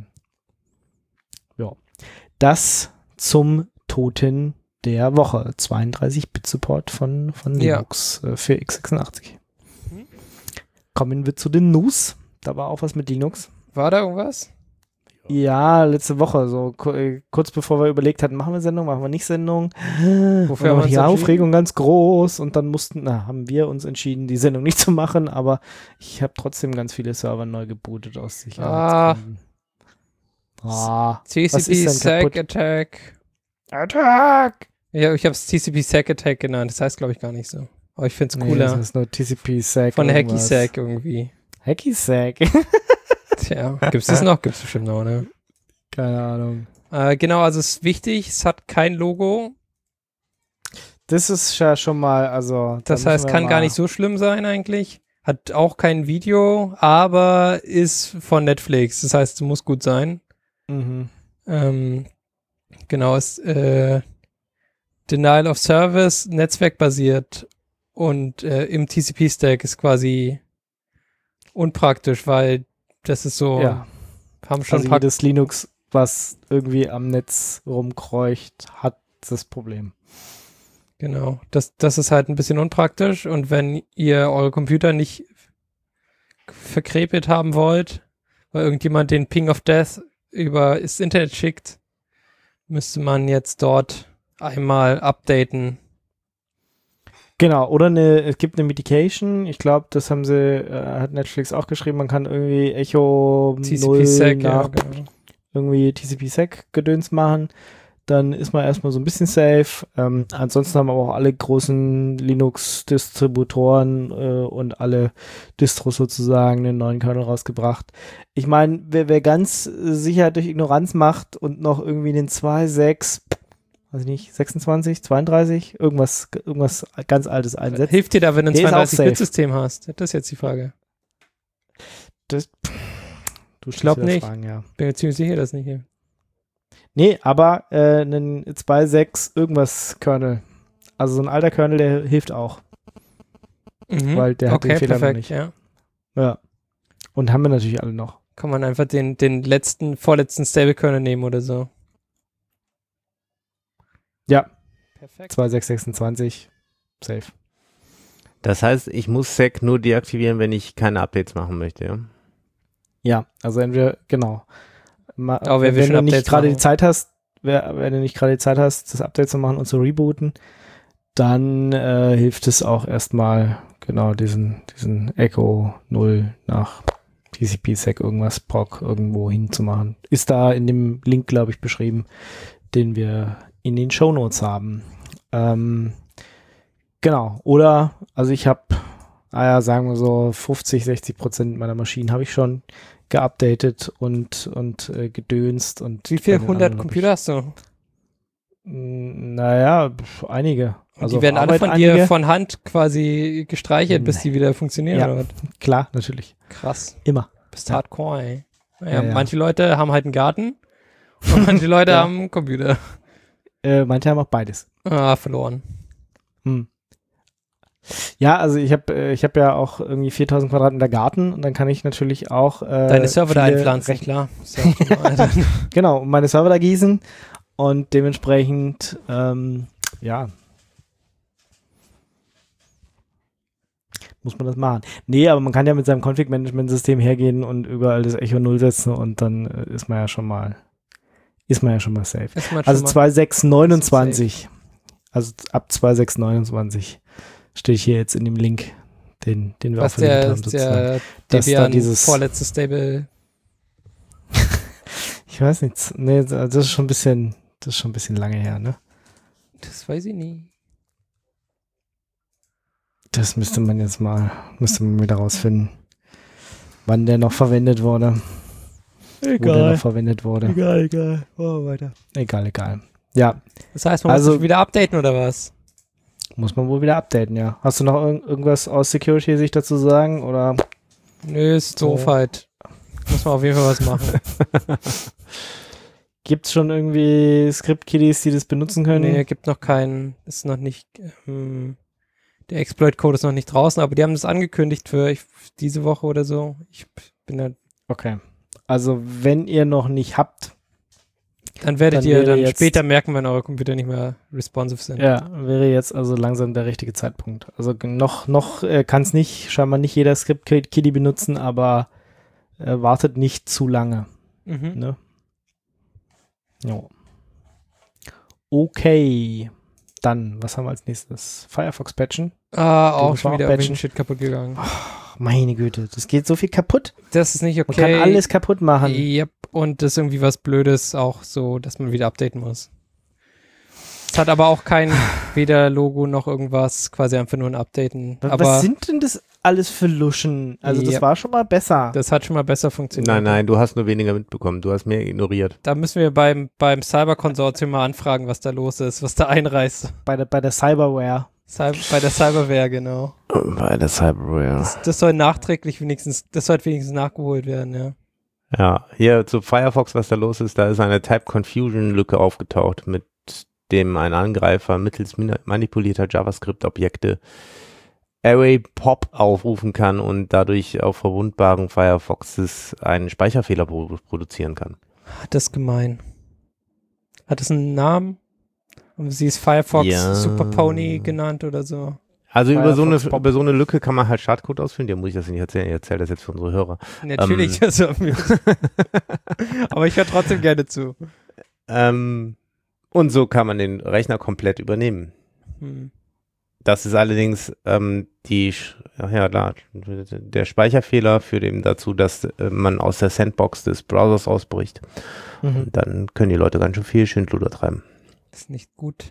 Ja. Das zum Toten der Woche. zweiunddreißig Bit Support von, von Ja. Linux äh, für x sechsundachtzig. Mhm. Kommen wir zu den News. Da war auch was mit Linux. War da irgendwas? Ja, letzte Woche, so ku- äh, kurz bevor wir überlegt hatten, machen wir Sendung, machen wir nicht Sendung. Wofür Und haben wir dann war uns die entschieden? Aufregung ganz groß und dann mussten, na, haben wir uns entschieden, die Sendung nicht zu machen, aber ich habe trotzdem ganz viele Server neu gebootet aus Sicherheitsgründen. Ah, T C was P ist denn Sec kaputt? Attack. Attack! Ja, ich habe es T C P Sec Attack genannt. Das heißt, glaube ich, gar nicht so. Aber ich finde es Nee, cooler. das ist nur T C P-Sec. Von Hacky irgendwas. Sack irgendwie. Hacky-Sack? Tja, gibt's das noch? Gibt's bestimmt noch, ne? Keine Ahnung. Äh, genau, also es ist wichtig, es hat kein Logo. Das ist ja schon mal, also. Das da heißt, müssen wir kann mal- gar nicht so schlimm sein eigentlich. Hat auch kein Video, aber ist von Netflix. Das heißt, es muss gut sein. Mhm. Ähm, genau, ist äh, Denial of Service, netzwerkbasiert und äh, im T C P-Stack ist quasi unpraktisch, weil das ist so, Ja. haben schon Also ein paar jedes Linux, was irgendwie am Netz rumkreucht, hat das Problem. Genau, das, das ist halt ein bisschen unpraktisch und wenn ihr eure Computer nicht verkrepelt haben wollt, weil irgendjemand den Ping of Death über das Internet schickt, müsste man jetzt dort einmal updaten. Genau, oder eine, es gibt eine Medication, ich glaube, das haben sie, äh, hat Netflix auch geschrieben, man kann irgendwie Echo T C null P-Sec, ja, nach genau. irgendwie T C P-Sec-Gedöns machen, dann ist man erstmal so ein bisschen safe. Ähm, ansonsten haben aber auch alle großen Linux-Distributoren äh, und alle Distros sozusagen einen neuen Kernel rausgebracht. Ich meine, wer, wer ganz sicher durch Ignoranz macht und noch irgendwie den zwei Punkt sechs, weiß ich nicht, sechsundzwanzig, zweiunddreißig, irgendwas, irgendwas ganz Altes einsetzt. Hilft dir da, wenn du ein Der ist auch zweiunddreißig-Bit-System hast? Das ist jetzt die Frage. Das, du Ich glaub stellst wieder nicht. Fragen, ja. Bin mir ziemlich sicher, dass nicht hilft. Nee, aber äh, einen zwei Punkt sechs irgendwas Kernel. Also so ein alter Kernel, der hilft auch. Mhm. Weil der hat okay, den Fehler perfekt, noch nicht. Ja. Ja. Und haben wir natürlich alle noch. Kann man einfach den, den letzten, vorletzten Stable-Kernel nehmen oder so. Ja, Perfekt. zwei Punkt sechs sechsundzwanzig. Safe. Das heißt, ich muss Sec nur deaktivieren, wenn ich keine Updates machen möchte, ja? Ja, also entweder, genau. Ma, Aber wer will wenn schon du nicht Updates gerade die machen? Zeit hast, wer, wenn du nicht gerade die Zeit hast, das Update zu machen und zu rebooten, dann äh, hilft es auch erstmal, genau, diesen, diesen Echo null nach T C P-Sec irgendwas Proc irgendwo hinzumachen. Ist da in dem Link, glaube ich, beschrieben, den wir in den Shownotes haben. Ähm, genau, oder, also ich habe, ah ja, sagen wir so fünfzig, sechzig Prozent meiner Maschinen habe ich schon geupdatet und, und äh, gedönst. Und Wie viele bei den hundert anderen hab Computer hast du? Ich, mh, naja, pf, einige. Und Also die auf werden alle Arbeit von einige. dir von Hand quasi gestreichelt, bis die wieder funktionieren, Ja. oder was? Klar, natürlich. Krass. Immer. Bist Ja. hardcore, ey. Naja, Ja, ja. manche Leute haben halt einen Garten und manche Leute Ja. haben einen Computer. Äh, manche haben auch beides. Ah, verloren. Hm. Ja, also ich habe äh, ich hab ja auch irgendwie viertausend Quadratmeter Garten und dann kann ich natürlich auch äh, Deine Server da viele einpflanzen, Rechn- klar. Ist ja optimal dann. Genau, und meine Server da gießen und dementsprechend, ähm, ja, muss man das machen. Nee, aber man kann ja mit seinem Config-Management-System hergehen und überall das Echo null setzen und dann äh, ist man ja schon mal, ist man ja schon mal safe. Ist man Also schon mal- zwei Punkt sechs neunundzwanzig, also ab zwei Punkt sechs neunundzwanzig stehe ich hier jetzt in dem Link, den, den wir was auch verlinkt der, haben sozusagen. der Dass da Debian dieses- vorletzte Stable. Ich weiß nicht, nee, das ist schon ein bisschen, das ist schon ein bisschen lange her, ne? Das weiß ich nie. Das müsste man jetzt mal, müsste man wieder rausfinden, wann der noch verwendet wurde. Wo der noch verwendet wurde. Egal, egal. Oh, weiter. Egal, egal. Ja, Das heißt, man Also- muss sich wieder updaten oder was? muss man wohl wieder updaten, ja. Hast du noch irg irgendwas aus Security-Sicht dazu sagen, oder? Nö, ist doof So. halt. Muss man auf jeden Fall was machen. Gibt's schon irgendwie Script-Kiddies, die das benutzen können? Nee, gibt noch keinen, ist noch nicht, ähm, der Exploit-Code ist noch nicht draußen, aber die haben das angekündigt für ich, diese Woche oder so. Ich bin da, Okay. Also, wenn ihr noch nicht habt, dann werdet Dann ihr wäre dann jetzt- später merken, wenn eure Computer nicht mehr responsive sind. ja, wäre jetzt also langsam der richtige Zeitpunkt. Also g- noch, noch äh, kann es nicht, scheinbar nicht jeder Script-Kiddie benutzen, aber äh, wartet nicht zu lange. Mhm. Ne? Jo. Okay. Dann, was haben wir als nächstes? Firefox patchen. Ah, Den auch muss schon man auch wieder patchen. irgendein Shit kaputt gegangen. Ach, meine Güte, das geht so viel kaputt. Das ist nicht Man okay. kann alles kaputt machen. Yep. Und das ist irgendwie was Blödes, auch so, dass man wieder updaten muss. Es hat aber auch kein weder Logo noch irgendwas, quasi einfach nur ein Updaten. Was- Aber was sind denn das alles für Luschen? Also das Ja. war schon mal besser. das hat schon mal besser funktioniert. Nein, nein, du hast nur weniger mitbekommen. Du hast mehr ignoriert. Da müssen wir beim, beim Cyber-Konsortium mal anfragen, was da los ist, was da einreißt. Bei der, bei der Cyberware. Cyber, bei der Cyberware, genau. Bei der Cyberware. Das, das soll nachträglich wenigstens, das sollte wenigstens nachgeholt werden, ja. Ja, hier zu Firefox, was da los ist, da ist eine Type-Confusion-Lücke aufgetaucht, mit dem ein Angreifer mittels min- manipulierter JavaScript-Objekte Array-Pop aufrufen kann und dadurch auf verwundbaren Firefoxes einen Speicherfehler pro- produzieren kann. Das ist gemein. Hat das einen Namen? Und sie ist Firefox Ja. Super Pony genannt oder so. Also über so, eine, Firefox Pop. über so eine Lücke kann man halt Schadcode ausfüllen. Ja, muss ich das nicht erzählen. Ich erzähle das jetzt für unsere Hörer. Natürlich, also, aber ich höre trotzdem gerne zu. Ähm, und so kann man den Rechner komplett übernehmen. Hm. Das ist allerdings ähm, die, ach ja, da, der Speicherfehler führt eben dazu, dass äh, man aus der Sandbox des Browsers ausbricht. Mhm. Und dann können die Leute ganz schön viel Schindluder treiben. Das ist nicht gut.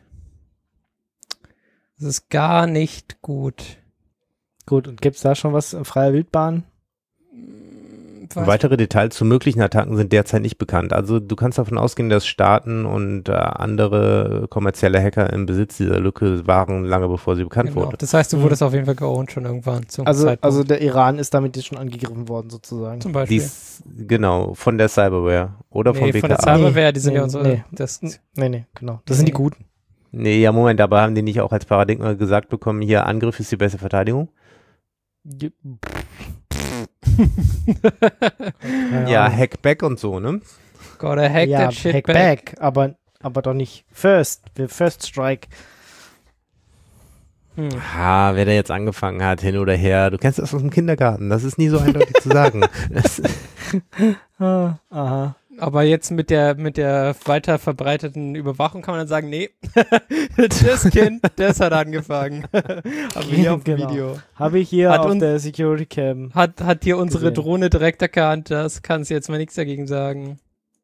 Das ist gar nicht gut. Gut, und gibt es da schon was in freier Wildbahn? Weiß Weitere Details zu möglichen Attacken sind derzeit nicht bekannt. Also du kannst davon ausgehen, dass Staaten und äh, andere kommerzielle Hacker im Besitz dieser Lücke waren, lange bevor sie bekannt genau. wurde. Das heißt, du Mhm. wurdest auf jeden Fall geowned schon irgendwann zum Also, Zeitpunkt. also der Iran ist damit jetzt schon angegriffen worden, sozusagen. Zum Beispiel. Dies, genau, von der Cyberware oder vom nee, B von K der A. Cyberware, die sind Nee, ja unsere. nee. Das, Nee, nee, genau. Das sind die Nee. Guten. Nee, ja, Moment, aber haben die nicht auch als Paradigma gesagt bekommen, hier Angriff ist die beste Verteidigung? Ja, Hackback und so, ne? Gotta hack ja, that shit hack back. back, aber, aber doch nicht first. Wir First Strike. Hm. Ah, wer da jetzt angefangen hat, hin oder her, du kennst das aus dem Kindergarten, das ist nie so eindeutig zu sagen. Das, Ah, aha. Aber jetzt mit der mit der weiter verbreiteten Überwachung kann man dann sagen, nee, das Kind, das hat angefangen. Haben wir hier auf dem Genau. Video. Habe ich hier Hat auf uns- der Security Cam. Hat, hat hier unsere Gesehen. Drohne direkt erkannt, das kannst du jetzt mal nichts dagegen sagen.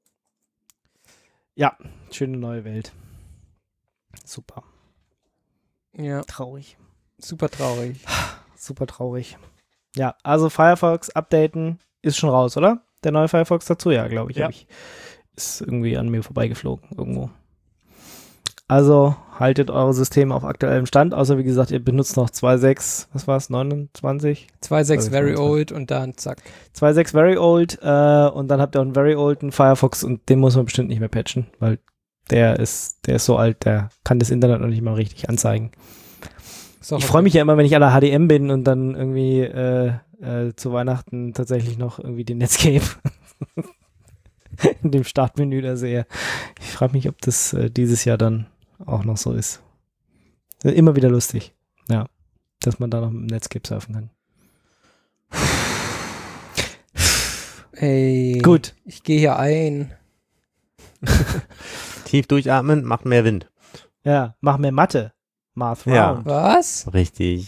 Ja, schöne neue Welt. Super. Ja, Traurig. super traurig. Super traurig. Ja, also Firefox updaten ist schon raus, oder? Der neue Firefox dazu, ja, glaube ich, Ja. hab ich. Ist irgendwie an mir vorbeigeflogen irgendwo. Also haltet eure Systeme auf aktuellem Stand, außer wie gesagt, ihr benutzt noch zwei Punkt sechs, was war es, neunundzwanzig? zwei Punkt sechs Also very zweiundzwanzig. old und dann zack. zwei Punkt sechs very old äh, und dann habt ihr auch einen very olden Firefox und den muss man bestimmt nicht mehr patchen, weil der ist, der ist so alt, der kann das Internet noch nicht mal richtig anzeigen. Ist auch Ich okay. freue mich ja immer, wenn ich an der H D M bin und dann irgendwie äh, äh, zu Weihnachten tatsächlich noch irgendwie den Netscape in dem Startmenü da sehe. Ich frage mich, ob das äh, dieses Jahr dann auch noch so ist. Immer wieder lustig, ja, dass man da noch mit dem Netscape surfen kann. Ey, Gut. ich gehe hier ein. tief durchatmen, macht mehr Wind. Ja, mach mehr Mathe. Math Ja. round. Was? Richtig.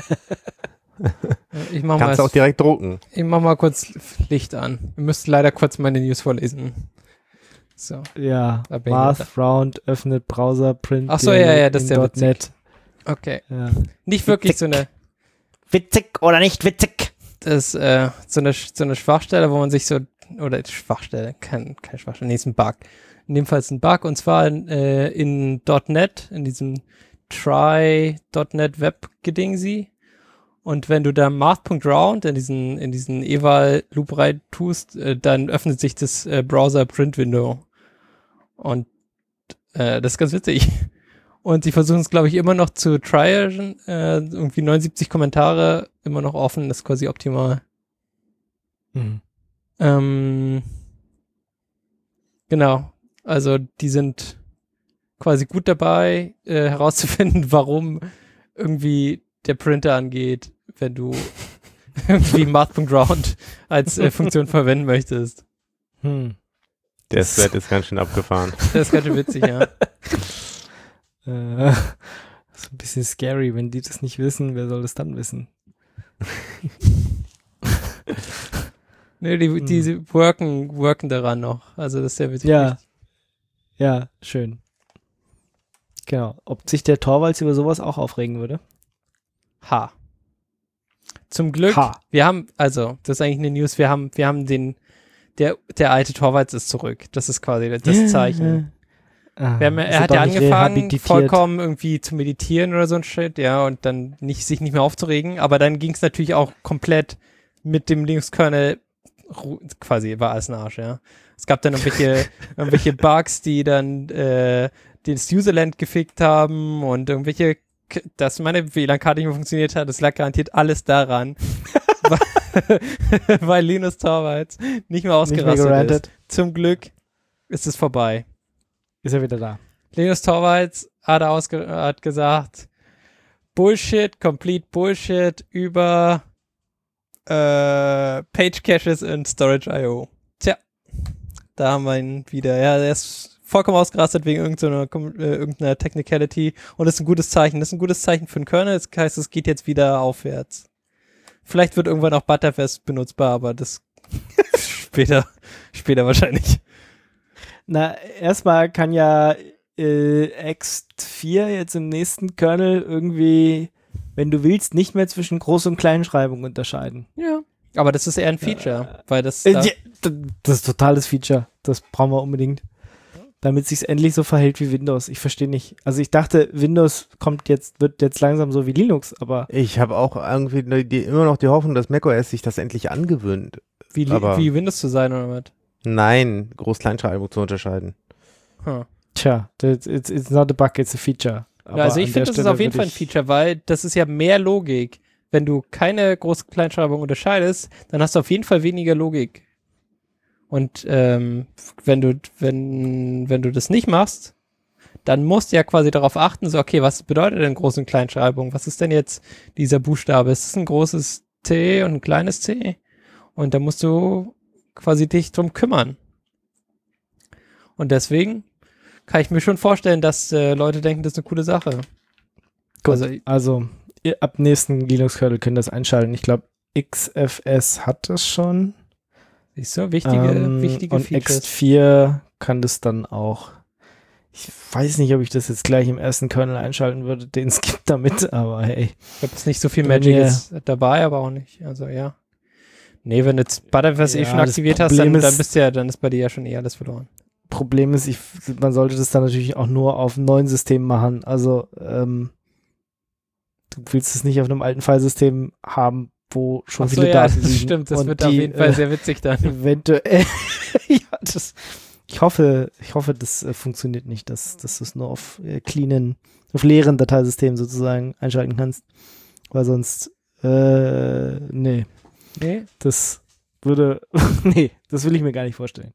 Ich mach, mal, Kannst du auch direkt drucken. ich mach mal kurz Licht an. Wir müssen leider kurz meine News vorlesen. So. Ja, Da bin ich Math Round öffnet Browser Print. Ach so, ja, ja, das ist ja in .NET. Okay. Ja. Nicht wirklich so eine, Witzig oder nicht witzig? das, äh, so eine, so eine Schwachstelle, wo man sich so, oder Schwachstelle, kein, keine Schwachstelle, nee, ist ein Bug. In dem Fall ist ein Bug und zwar äh, in .NET, in diesem Try.NET Web-Gedingsi. Und wenn du da Math.round in diesen, in diesen Eval-Loop rein tust, äh, dann öffnet sich das äh, Browser-Print-Window. Und äh, das ist ganz witzig. Und sie versuchen es, glaube ich, immer noch zu tryen. Äh, irgendwie neunundsiebzig Kommentare, immer noch offen, das ist quasi optimal. Mhm. Ähm, genau. Also die sind quasi gut dabei, äh, herauszufinden, warum irgendwie der Printer angeht, wenn du irgendwie Math.round als äh, Funktion verwenden möchtest. Hm. Der Thread ist ganz schön abgefahren. Das ist ganz schön witzig, ja. Äh, ist ein bisschen scary, wenn die das nicht wissen, wer soll das dann wissen? Nee, die, Hm. die worken, worken daran noch. Also das ist sehr witzig. Ja. Ja, schön. Genau. Ob sich der Torvalds über sowas auch aufregen würde? Ha. Zum Glück, Ha. wir haben, also, das ist eigentlich eine News, wir haben, wir haben den, der, der alte Torvalds ist zurück. Das ist quasi das Zeichen. Ah, Wir haben, ja- ist er hat doch ja nicht angefangen, rehabilitiert. vollkommen irgendwie zu meditieren oder so ein Shit, ja, und dann nicht, sich nicht mehr aufzuregen, aber dann ging es natürlich auch komplett mit dem Linux-Kernel ru- quasi, war alles ein Arsch, ja. Es gab dann irgendwelche, irgendwelche Bugs, die dann äh, das Userland gefickt haben und irgendwelche, K- dass meine W L A N-Karte nicht mehr funktioniert hat, das lag garantiert alles daran, weil, weil Linus Torvalds nicht mehr ausgerastet gerantet. ist. Zum Glück ist es vorbei. Ist er wieder da. Linus Torvalds hat, ausge hat gesagt, Bullshit, complete Bullshit über äh, Page Caches und Storage Punkt i o. Tja, da haben wir ihn wieder. Ja, der ist vollkommen ausgerastet wegen irgendeiner, äh, irgendeiner Technicality und das ist ein gutes Zeichen. Das ist ein gutes Zeichen für den Kernel, das heißt, es geht jetzt wieder aufwärts. Vielleicht wird irgendwann auch Butterfest benutzbar, aber das später, später wahrscheinlich. Na, erstmal kann ja äh, ext vier jetzt im nächsten Kernel irgendwie, wenn du willst, nicht mehr zwischen Groß- und Kleinschreibung unterscheiden. Ja. Aber das ist eher ein Feature, äh, weil das... Äh, da ja, das ist totales Feature. Das brauchen wir unbedingt. Damit es sich endlich so verhält wie Windows. Ich verstehe nicht. Also ich dachte, Windows kommt jetzt, wird jetzt langsam so wie Linux, aber... Ich habe auch irgendwie die, die, immer noch die Hoffnung, dass macOS sich das endlich angewöhnt. Wie, aber wie Windows zu sein oder was? Nein, Groß-Kleinschreibung zu unterscheiden. Huh. Tja, it's, it's not a bug, it's a feature. Aber ja, also ich finde, das ist auf jeden Fall ein Feature, weil das ist ja mehr Logik. Wenn du keine Groß-Kleinschreibung unterscheidest, dann hast du auf jeden Fall weniger Logik. Und ähm, wenn du, wenn, wenn du das nicht machst, dann musst du ja quasi darauf achten, so, okay, was bedeutet denn Groß- und Kleinschreibung? Was ist denn jetzt dieser Buchstabe? Ist es ein großes T und ein kleines T? Und da musst du quasi dich drum kümmern. Und deswegen kann ich mir schon vorstellen, dass äh, Leute denken, das ist eine coole Sache. Gut, also, also ab nächsten Linux-Kernel können das einschalten. Ich glaube, X F S hat das schon. Siehst du, wichtige, ähm, wichtige und Features. ext vier kann das dann auch. Ich weiß nicht, ob ich das jetzt gleich im ersten Kernel einschalten würde, den es gibt damit, aber hey. Ich glaube, es ist nicht so viel Magic jetzt dabei, aber auch nicht. Also ja. Nee, wenn du jetzt Butterfest ja, eh schon aktiviert hast, dann, dann bist du ja, dann ist bei dir ja schon eh alles verloren. Problem ist, ich, man sollte das dann natürlich auch nur auf einem neuen System machen. Also ähm, du willst es nicht auf einem alten Filesystem haben, wo schon Ach so, viele ja, Daten das liegen. Stimmt, das und wird die, auf jeden Fall äh, sehr witzig dann. Eventuell. Ja, das, ich hoffe, ich hoffe, das äh, funktioniert nicht, dass, dass du es nur auf äh, cleanen, auf leeren Dateisystemen sozusagen einschalten kannst. Weil sonst, äh, nee. Nee? Das würde, nee, das will ich mir gar nicht vorstellen.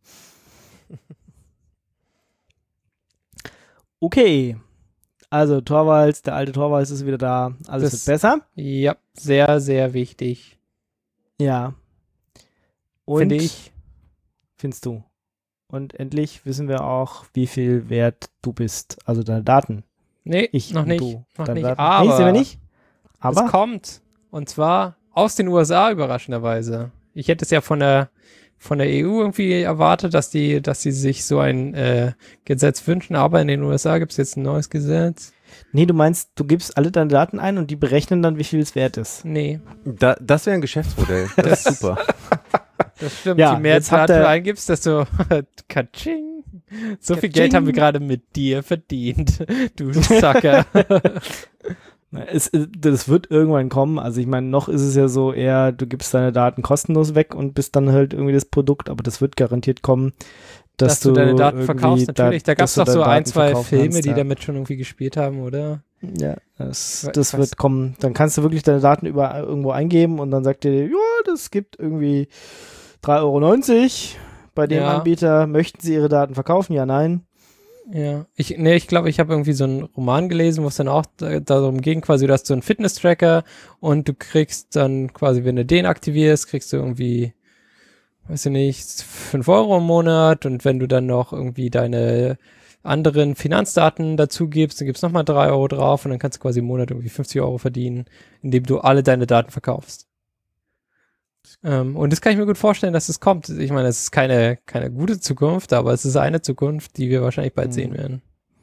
Okay. Also Torvalds, der alte Torvalds ist wieder da. Alles Das- wird besser. Ja, sehr, sehr wichtig, Ja. Und finde ich. findest du. Und endlich wissen wir auch, wie viel wert du bist. Also deine Daten. Nee, Ich noch und nicht. du. Noch Deine nicht. Daten. Aber Nee, sehen wir nicht. es Aber kommt. Und zwar aus den U S A überraschenderweise. Ich hätte es ja von der von der E U irgendwie erwartet, dass die, dass sie sich so ein äh, Gesetz wünschen, aber in den U S A gibt es jetzt ein neues Gesetz. nee, du meinst, du gibst alle deine Daten ein und die berechnen dann, wie viel es wert ist. Nee, Da, das wäre ein Geschäftsmodell. Das ist super. das stimmt. Ja, Je mehr jetzt hat Daten du er- eingibst, desto Katsching. So viel Katsching. Geld haben wir gerade mit dir verdient, du Sucker. Es, das wird irgendwann kommen. Also ich meine, noch ist es ja so eher, du gibst deine Daten kostenlos weg und bist dann halt irgendwie das Produkt, aber das wird garantiert kommen, dass, Dass du deine Daten irgendwie verkaufst, natürlich. Da gab es dass doch du so deine ein, Daten zwei verkaufen Filme, kannst, die ja. damit schon irgendwie gespielt haben, oder? Ja, das, We- das was- wird kommen. Dann kannst du wirklich deine Daten über irgendwo eingeben und dann sagt dir, ja, das gibt irgendwie drei Euro neunzig bei dem Ja. Anbieter. Möchten Sie Ihre Daten verkaufen? Ja, nein. Ja, ich, nee, ich glaube, ich habe irgendwie so einen Roman gelesen, wo es dann auch da, darum ging, quasi, du hast so einen Fitness-Tracker und du kriegst dann quasi, wenn du den aktivierst, kriegst du irgendwie, weiß ich nicht, fünf Euro im Monat und wenn du dann noch irgendwie deine anderen Finanzdaten dazu gibst, dann gibst du nochmal drei Euro drauf und dann kannst du quasi im Monat irgendwie fünfzig Euro verdienen, indem du alle deine Daten verkaufst. Ähm, und das kann ich mir gut vorstellen, dass es kommt. Ich meine, es ist keine, keine gute Zukunft, aber es ist eine Zukunft, die wir wahrscheinlich bald Mhm. sehen werden.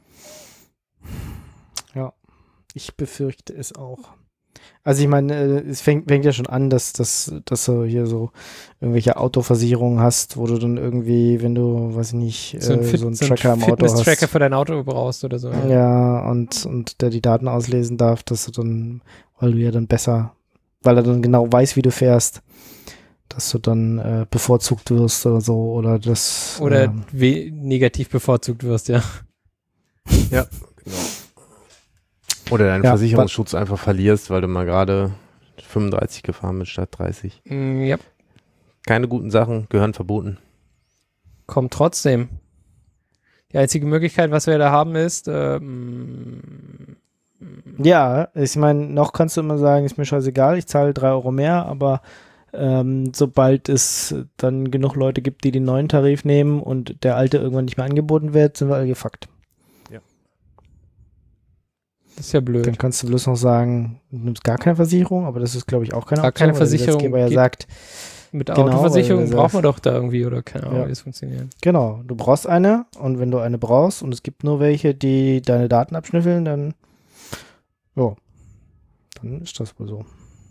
Ich befürchte es auch. Also ich meine, äh, es fängt, fängt ja schon an, dass, dass, dass du hier so irgendwelche Autoversicherungen hast, wo du dann irgendwie, wenn du, weiß ich nicht, äh, so einen Fit- Tracker im Auto Fitness-Tracker hast. für dein Auto brauchst oder so. Ja, und, und der die Daten auslesen darf, dass du dann, weil du ja dann besser, weil er dann genau weiß, wie du fährst, dass du dann äh, bevorzugt wirst oder so, oder das. Oder ähm, we- negativ bevorzugt wirst, ja. Ja, genau. Oder deinen Ja, Versicherungsschutz einfach verlierst, weil du mal gerade fünfunddreißig gefahren bist statt dreißig. Mm, ja, Keine guten Sachen, gehören verboten. kommt trotzdem. Die einzige Möglichkeit, was wir da haben, ist, ähm, ja, ich meine, noch kannst du immer sagen, ist mir scheißegal, ich zahle drei Euro mehr, aber Ähm, sobald es dann genug Leute gibt, die den neuen Tarif nehmen und der alte irgendwann nicht mehr angeboten wird, sind wir alle gefuckt. Das ist ja blöd. Dann kannst du bloß noch sagen, du nimmst gar keine Versicherung, aber das ist, glaube ich, auch keine Gar Option, keine weil der Versicherung Gesetzgeber ja geht- sagt, Mit Genau, Autoversicherung weil du braucht man sagst- doch da irgendwie, oder keine Ahnung, Ja. wie das funktioniert. genau, du brauchst eine und wenn du eine brauchst und es gibt nur welche, die deine Daten abschnüffeln, dann ja, dann ist das wohl so.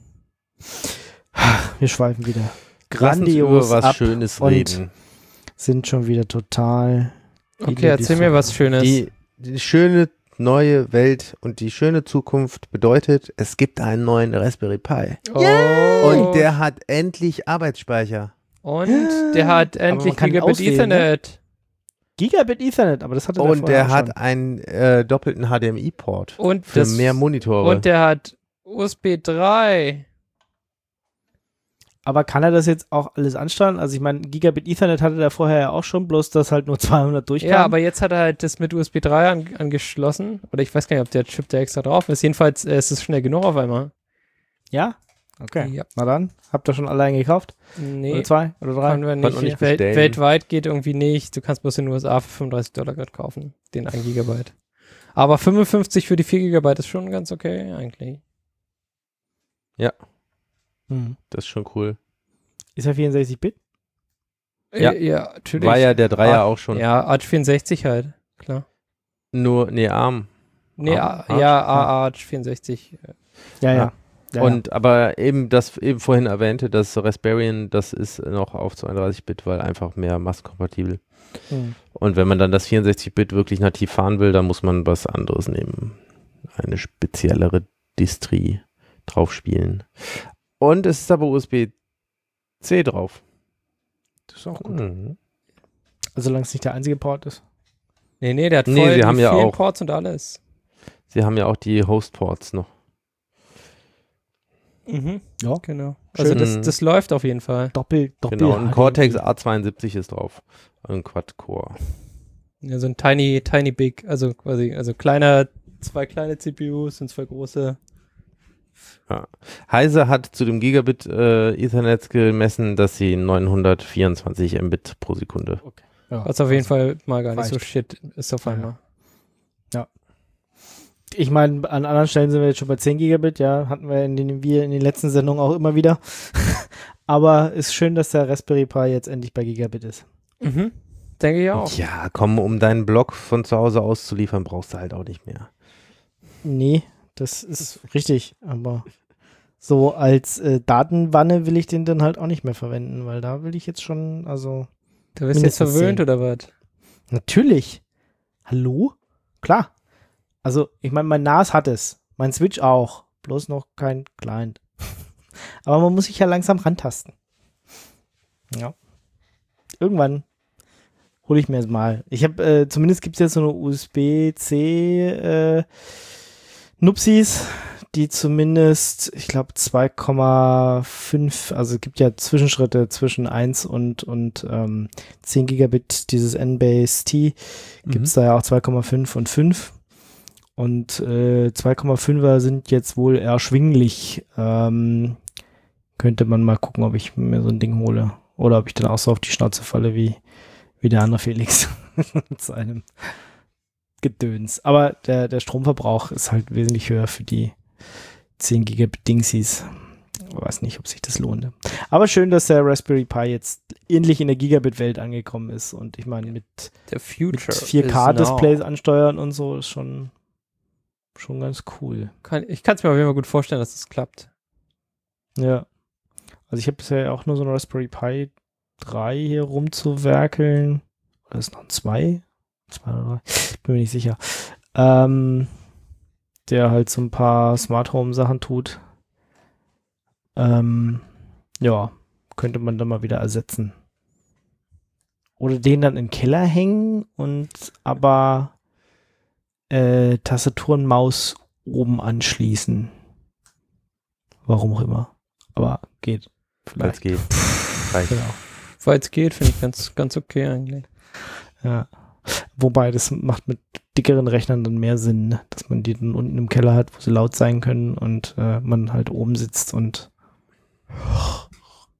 Wir schweifen wieder Lass uns über grandios was ab Schönes und reden. sind schon wieder total Okay, erzähl mir was Schönes. Die, die schöne neue Welt und die schöne Zukunft bedeutet, es gibt einen neuen Raspberry Pi. Oh. Und der hat endlich Arbeitsspeicher. Und der hat endlich man kann Gigabit auswählen, ne? Ethernet. Gigabit Ethernet, aber das hatte Und der der vorher auch hat einen äh, doppelten H D M I-Port Und für das, mehr Monitore. Und der hat U S B drei. Aber kann er das jetzt auch alles ansteuern? Also ich meine, Gigabit Ethernet hatte der vorher ja auch schon, bloß dass halt nur zweihundert durchkam. Ja, aber jetzt hat er halt das mit U S B drei an, angeschlossen. Oder ich weiß gar nicht, ob der Chip da extra drauf ist. Jedenfalls äh, ist es schnell genug auf einmal. Ja? Okay. Ja. Na dann, habt ihr schon alle einen gekauft? Nee, Oder zwei? Oder drei? können wir Kann auch nicht. nicht Wel bestellen. weltweit geht irgendwie nicht. Du kannst bloß in den U S A für fünfunddreißig Dollar gerade kaufen. Den ein Gigabyte. Aber fünfundfünfzig für die vier Gigabyte ist schon ganz okay eigentlich. Hm. Das ist schon cool. Ist er vierundsechzig Bit? Ja. Äh, ja, natürlich. War ja der Dreier Ah, auch schon. Ja, Arch vierundsechzig halt. Klar. Nur, nee, ARM. Nee, Ah, ah, ja, Arch? A Arch vierundsechzig. Ja, ja. Ja. ja, Und aber eben das eben vorhin erwähnte, das Raspberry, das ist noch auf zweiunddreißig Bit, weil einfach mehr massenkompatibel. ja. Hm. Und wenn man dann das vierundsechzig Bit wirklich nativ fahren will, dann muss man was anderes nehmen. Eine speziellere Distri drauf spielen. Und es ist aber U S B-C drauf. Das ist auch gut. Mhm. Also solange es nicht der einzige Port ist. Nee, nee, der hat Nee, voll sie die haben ja vielen auch- Ports und alles. Sie haben ja auch die Host-Ports noch. Mhm. Ja. Genau. Also Schön. das, das läuft auf jeden Fall. Doppel, Doppel. Genau, ein H D M I. Cortex A zweiundsiebzig ist drauf. Ein Quad-Core. Ja, so ein tiny, tiny big, also quasi, also kleiner, zwei kleine C P Us und zwei große. Heise hat zu dem Gigabit äh, Ethernet gemessen, dass sie neunhundertvierundzwanzig Mbit pro Sekunde. Ja. Was auf jeden Fall mal gar nicht so reicht. shit ist auf einmal. Ich meine, an anderen Stellen sind wir jetzt schon bei zehn Gigabit, ja, hatten wir in den, wir in den letzten Sendungen auch immer wieder. Aber ist schön, dass der Raspberry Pi jetzt endlich bei Gigabit ist. Mhm. Denke ich auch. Ja, komm, um deinen Blog von zu Hause auszuliefern, brauchst du halt auch nicht mehr. Nee, das ist richtig, aber so als äh, Datenwanne will ich den dann halt auch nicht mehr verwenden, weil da will ich jetzt schon, also Du bist jetzt mindestens verwöhnt zehn. oder was? natürlich. Hallo? Klar. Also, ich meine, mein N A S hat es. Mein Switch auch. Bloß noch kein Client. Aber man muss sich ja langsam rantasten. Ja. Irgendwann hole ich mir es mal. Ich habe, äh, zumindest gibt es jetzt so eine U S B-C äh, Nupsis, die zumindest, ich glaube, zwei Komma fünf, also es gibt ja Zwischenschritte zwischen eins und, und ähm, zehn Gigabit, dieses N-Base-T, gibt es da ja auch zwei Komma fünf und fünf. Und äh, zwei Komma fünfer sind jetzt wohl erschwinglich. Ähm, könnte man mal gucken, ob ich mir so ein Ding hole. Oder ob ich dann auch so auf die Schnauze falle wie, wie der andere Felix mit seinem Gedöns. Aber der, der Stromverbrauch ist halt wesentlich höher für die zehn Gigabit Dingsies. Ich weiß nicht, ob sich das lohnt. Aber schön, dass der Raspberry Pi jetzt endlich in der Gigabit-Welt angekommen ist. Und ich meine, mit, Der mit Future. vier is K-Displays now. ansteuern und so ist schon, schon ganz cool. Kann, ich kann es mir auf jeden Fall gut vorstellen, dass das klappt. Ja. Also ich habe bisher auch nur so ein Raspberry Pi drei hier rumzuwerkeln. Oder ist noch ein zwei? Zwei oder drei? Bin mir nicht sicher. Ähm, der halt so ein paar Smart Home Sachen tut. Ähm, ja, könnte man dann mal wieder ersetzen. Oder den dann im Keller hängen und aber äh, Tastatur und Maus oben anschließen. Warum auch immer. Aber geht. Weil es Vielleicht. geht. Reicht. Genau. Weil es geht, finde ich ganz, ganz okay eigentlich. Ja. Wobei, das macht mit dickeren Rechnern dann mehr Sinn, ne? Dass man die dann unten im Keller hat, wo sie laut sein können und äh, man halt oben sitzt und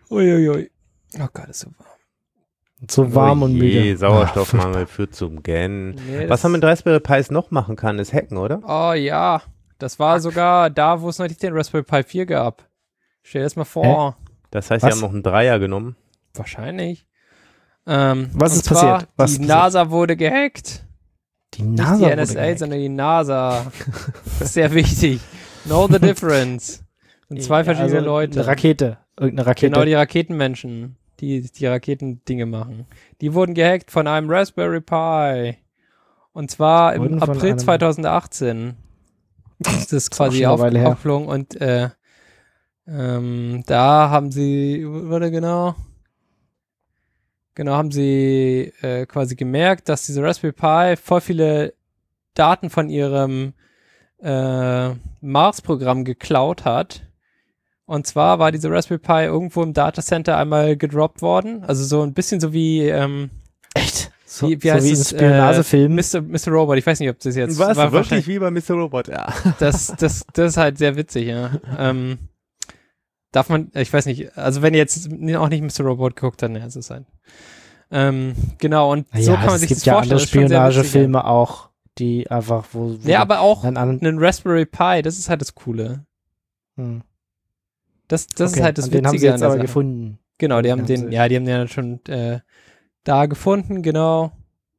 Uiuiui. Oh Gott, ist so warm. So warm oh und je, müde. Sauerstoffmangel führt zum Gähnen. Nee, Was das- man mit Raspberry Pis noch machen kann, ist hacken, oder? Oh ja, das war sogar da, wo es noch nicht den Raspberry Pi vier gab. Stell dir das mal vor. Das heißt, Was? sie haben noch einen Dreier genommen. Wahrscheinlich. Ähm, Was und ist zwar, passiert? Was die ist passiert? NASA wurde gehackt. Die Nicht NASA die wurde N S A, gehackt. sondern die NASA. Sehr wichtig. Know the difference. Und zwei verschiedene Also Leute. Eine Rakete. Irgendeine Rakete. Genau, die Raketenmenschen, die die Raketendinge machen. Die wurden gehackt von einem Raspberry Pi. Und zwar im Wurden von April einem- zweitausendachtzehn. Das ist auch quasi schon eine auf, Weile her. aufgeflogen und äh, ähm, da haben sie, warte genau, genau haben sie äh, quasi gemerkt, dass diese Raspberry Pi voll viele Daten von ihrem äh, Mars-Programm geklaut hat. Und zwar war diese Raspberry Pi irgendwo im Datacenter einmal gedroppt worden. Also so ein bisschen so wie, ähm, Echt? So wie, wie so heißt wie ein es? Spionagefilm. Mister Mister Robot. Ich weiß nicht, ob das jetzt Was? war Wirklich wahrscheinlich- wie bei Mister Robot, ja. das, das, das ist halt sehr witzig, ja. ähm, darf man, ich weiß nicht, also wenn ihr jetzt auch nicht Mister Robot geguckt habt, ja, es ist ein. Ähm, genau, und Naja, so kann man es sich gibt das ja vorstellen. andere Das ist schon sehr witzig, Spionagefilme auch, die einfach, wo, wo Ja, ja aber auch dann an, einen Raspberry Pi, das ist halt das Coole. hm. Das, das Okay, ist halt das und Witzige den haben sie an jetzt der aber Sache. gefunden. Genau, die Den haben haben den, sie- ja, die haben den ja schon äh, da gefunden, genau.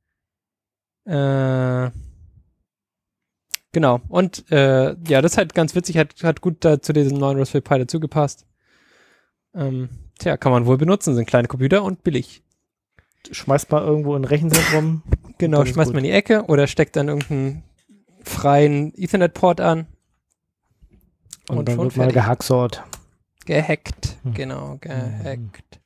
Äh, genau, und äh, ja, das ist halt ganz witzig, hat, hat gut da zu diesem neuen Raspberry Pi dazu gepasst. Ähm, tja, kann man wohl benutzen, sind kleine Computer und billig. Schmeißt mal irgendwo in ein Rechenzentrum. Genau, Das ist schmeißt gut. man in die Ecke oder steckt dann irgendeinen freien Ethernet-Port an. Und, Und dann schon wird mal fertig. gehacksort. Gehackt, Hm. genau, gehackt.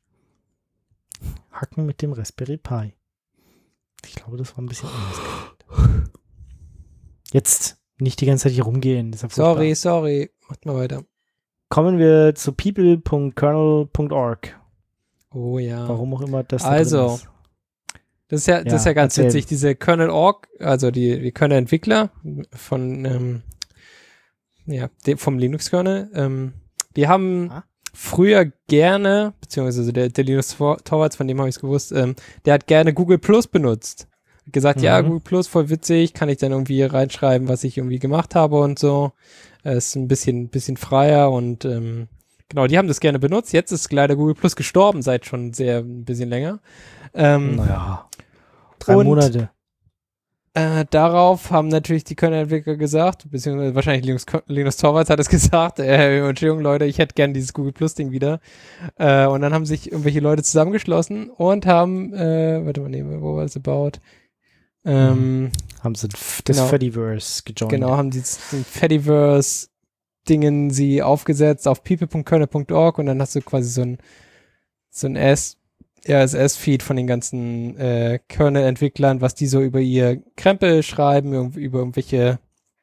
Hacken mit dem Raspberry Pi. Ich glaube, das war ein bisschen anders. Jetzt nicht die ganze Zeit hier rumgehen. Das ist ja furchtbar. Sorry, sorry, macht mal weiter. Kommen wir zu people Punkt kernel Punkt org. Oh ja. Warum auch immer das da Also, drin ist. Das ist ja, das Ja, ist ja ganz erzähl. witzig. Diese Kernel Punkt org, also die, die Kernel-Entwickler von, ähm, ja, de, vom Linux-Kernel, ähm, die haben Ah. früher gerne, beziehungsweise der, der Linus Tor- Torvalds, von dem habe ich es gewusst, ähm, der hat gerne Google Plus benutzt. Hat gesagt, ja, Mhm. Google Plus, voll witzig, kann ich dann irgendwie reinschreiben, was ich irgendwie gemacht habe und so. Äh, ist ein bisschen, bisschen freier und ähm, genau, die haben das gerne benutzt. Jetzt ist leider Google Plus gestorben, seit schon sehr ein bisschen länger. Ähm, Naja. Drei und- Monate. Äh, darauf haben natürlich die Kernel-Entwickler gesagt, beziehungsweise wahrscheinlich Linus, Linus Torvalds hat es gesagt, äh, Entschuldigung Leute, ich hätte gern dieses Google Plus-Ding wieder. Äh, und dann haben sich irgendwelche Leute zusammengeschlossen und haben, äh, warte mal, nee, wo war das about? Ähm, Haben sie f- das genau. Fediverse gejoint. Genau, haben die den Fediverse-Dingen sie aufgesetzt auf people Punkt kernel Punkt org und dann hast du quasi so ein, so ein S, R S S-Feed von den ganzen äh, Kernel-Entwicklern, was die so über ihr Krempel schreiben, irgendwie über irgendwelche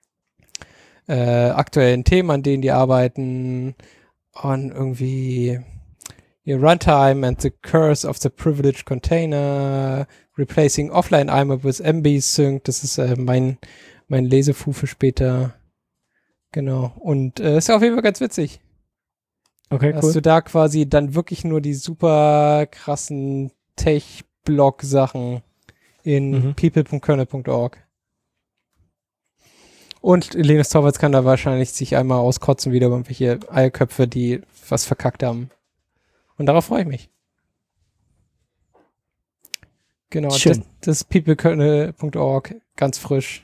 äh, aktuellen Themen, an denen die arbeiten und irgendwie your Runtime and the Curse of the Privileged Container, replacing Offline I M A P with M B Sync, das ist äh, mein, mein Lesefu für später. Genau. Und äh, ist auf jeden Fall ganz witzig. Okay, Hast cool. du da quasi dann wirklich nur die super krassen Tech-Blog-Sachen in Mhm. people Punkt kernel Punkt org. Und Linus Torvalds kann da wahrscheinlich sich einmal auskotzen wieder über irgendwelche Eierköpfe, die was verkackt haben. Und darauf freue ich mich. Genau, das, Schön. das ist people Punkt kernel Punkt org, ganz frisch.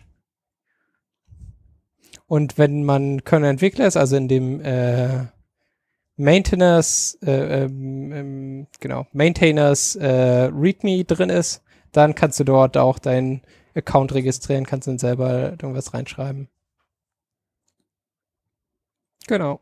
Und wenn man Kernel-Entwickler ist, also in dem äh, Maintainers, äh, ähm, ähm, genau, Maintainers äh, README drin ist, dann kannst du dort auch deinen Account registrieren, kannst dann selber irgendwas reinschreiben. Genau.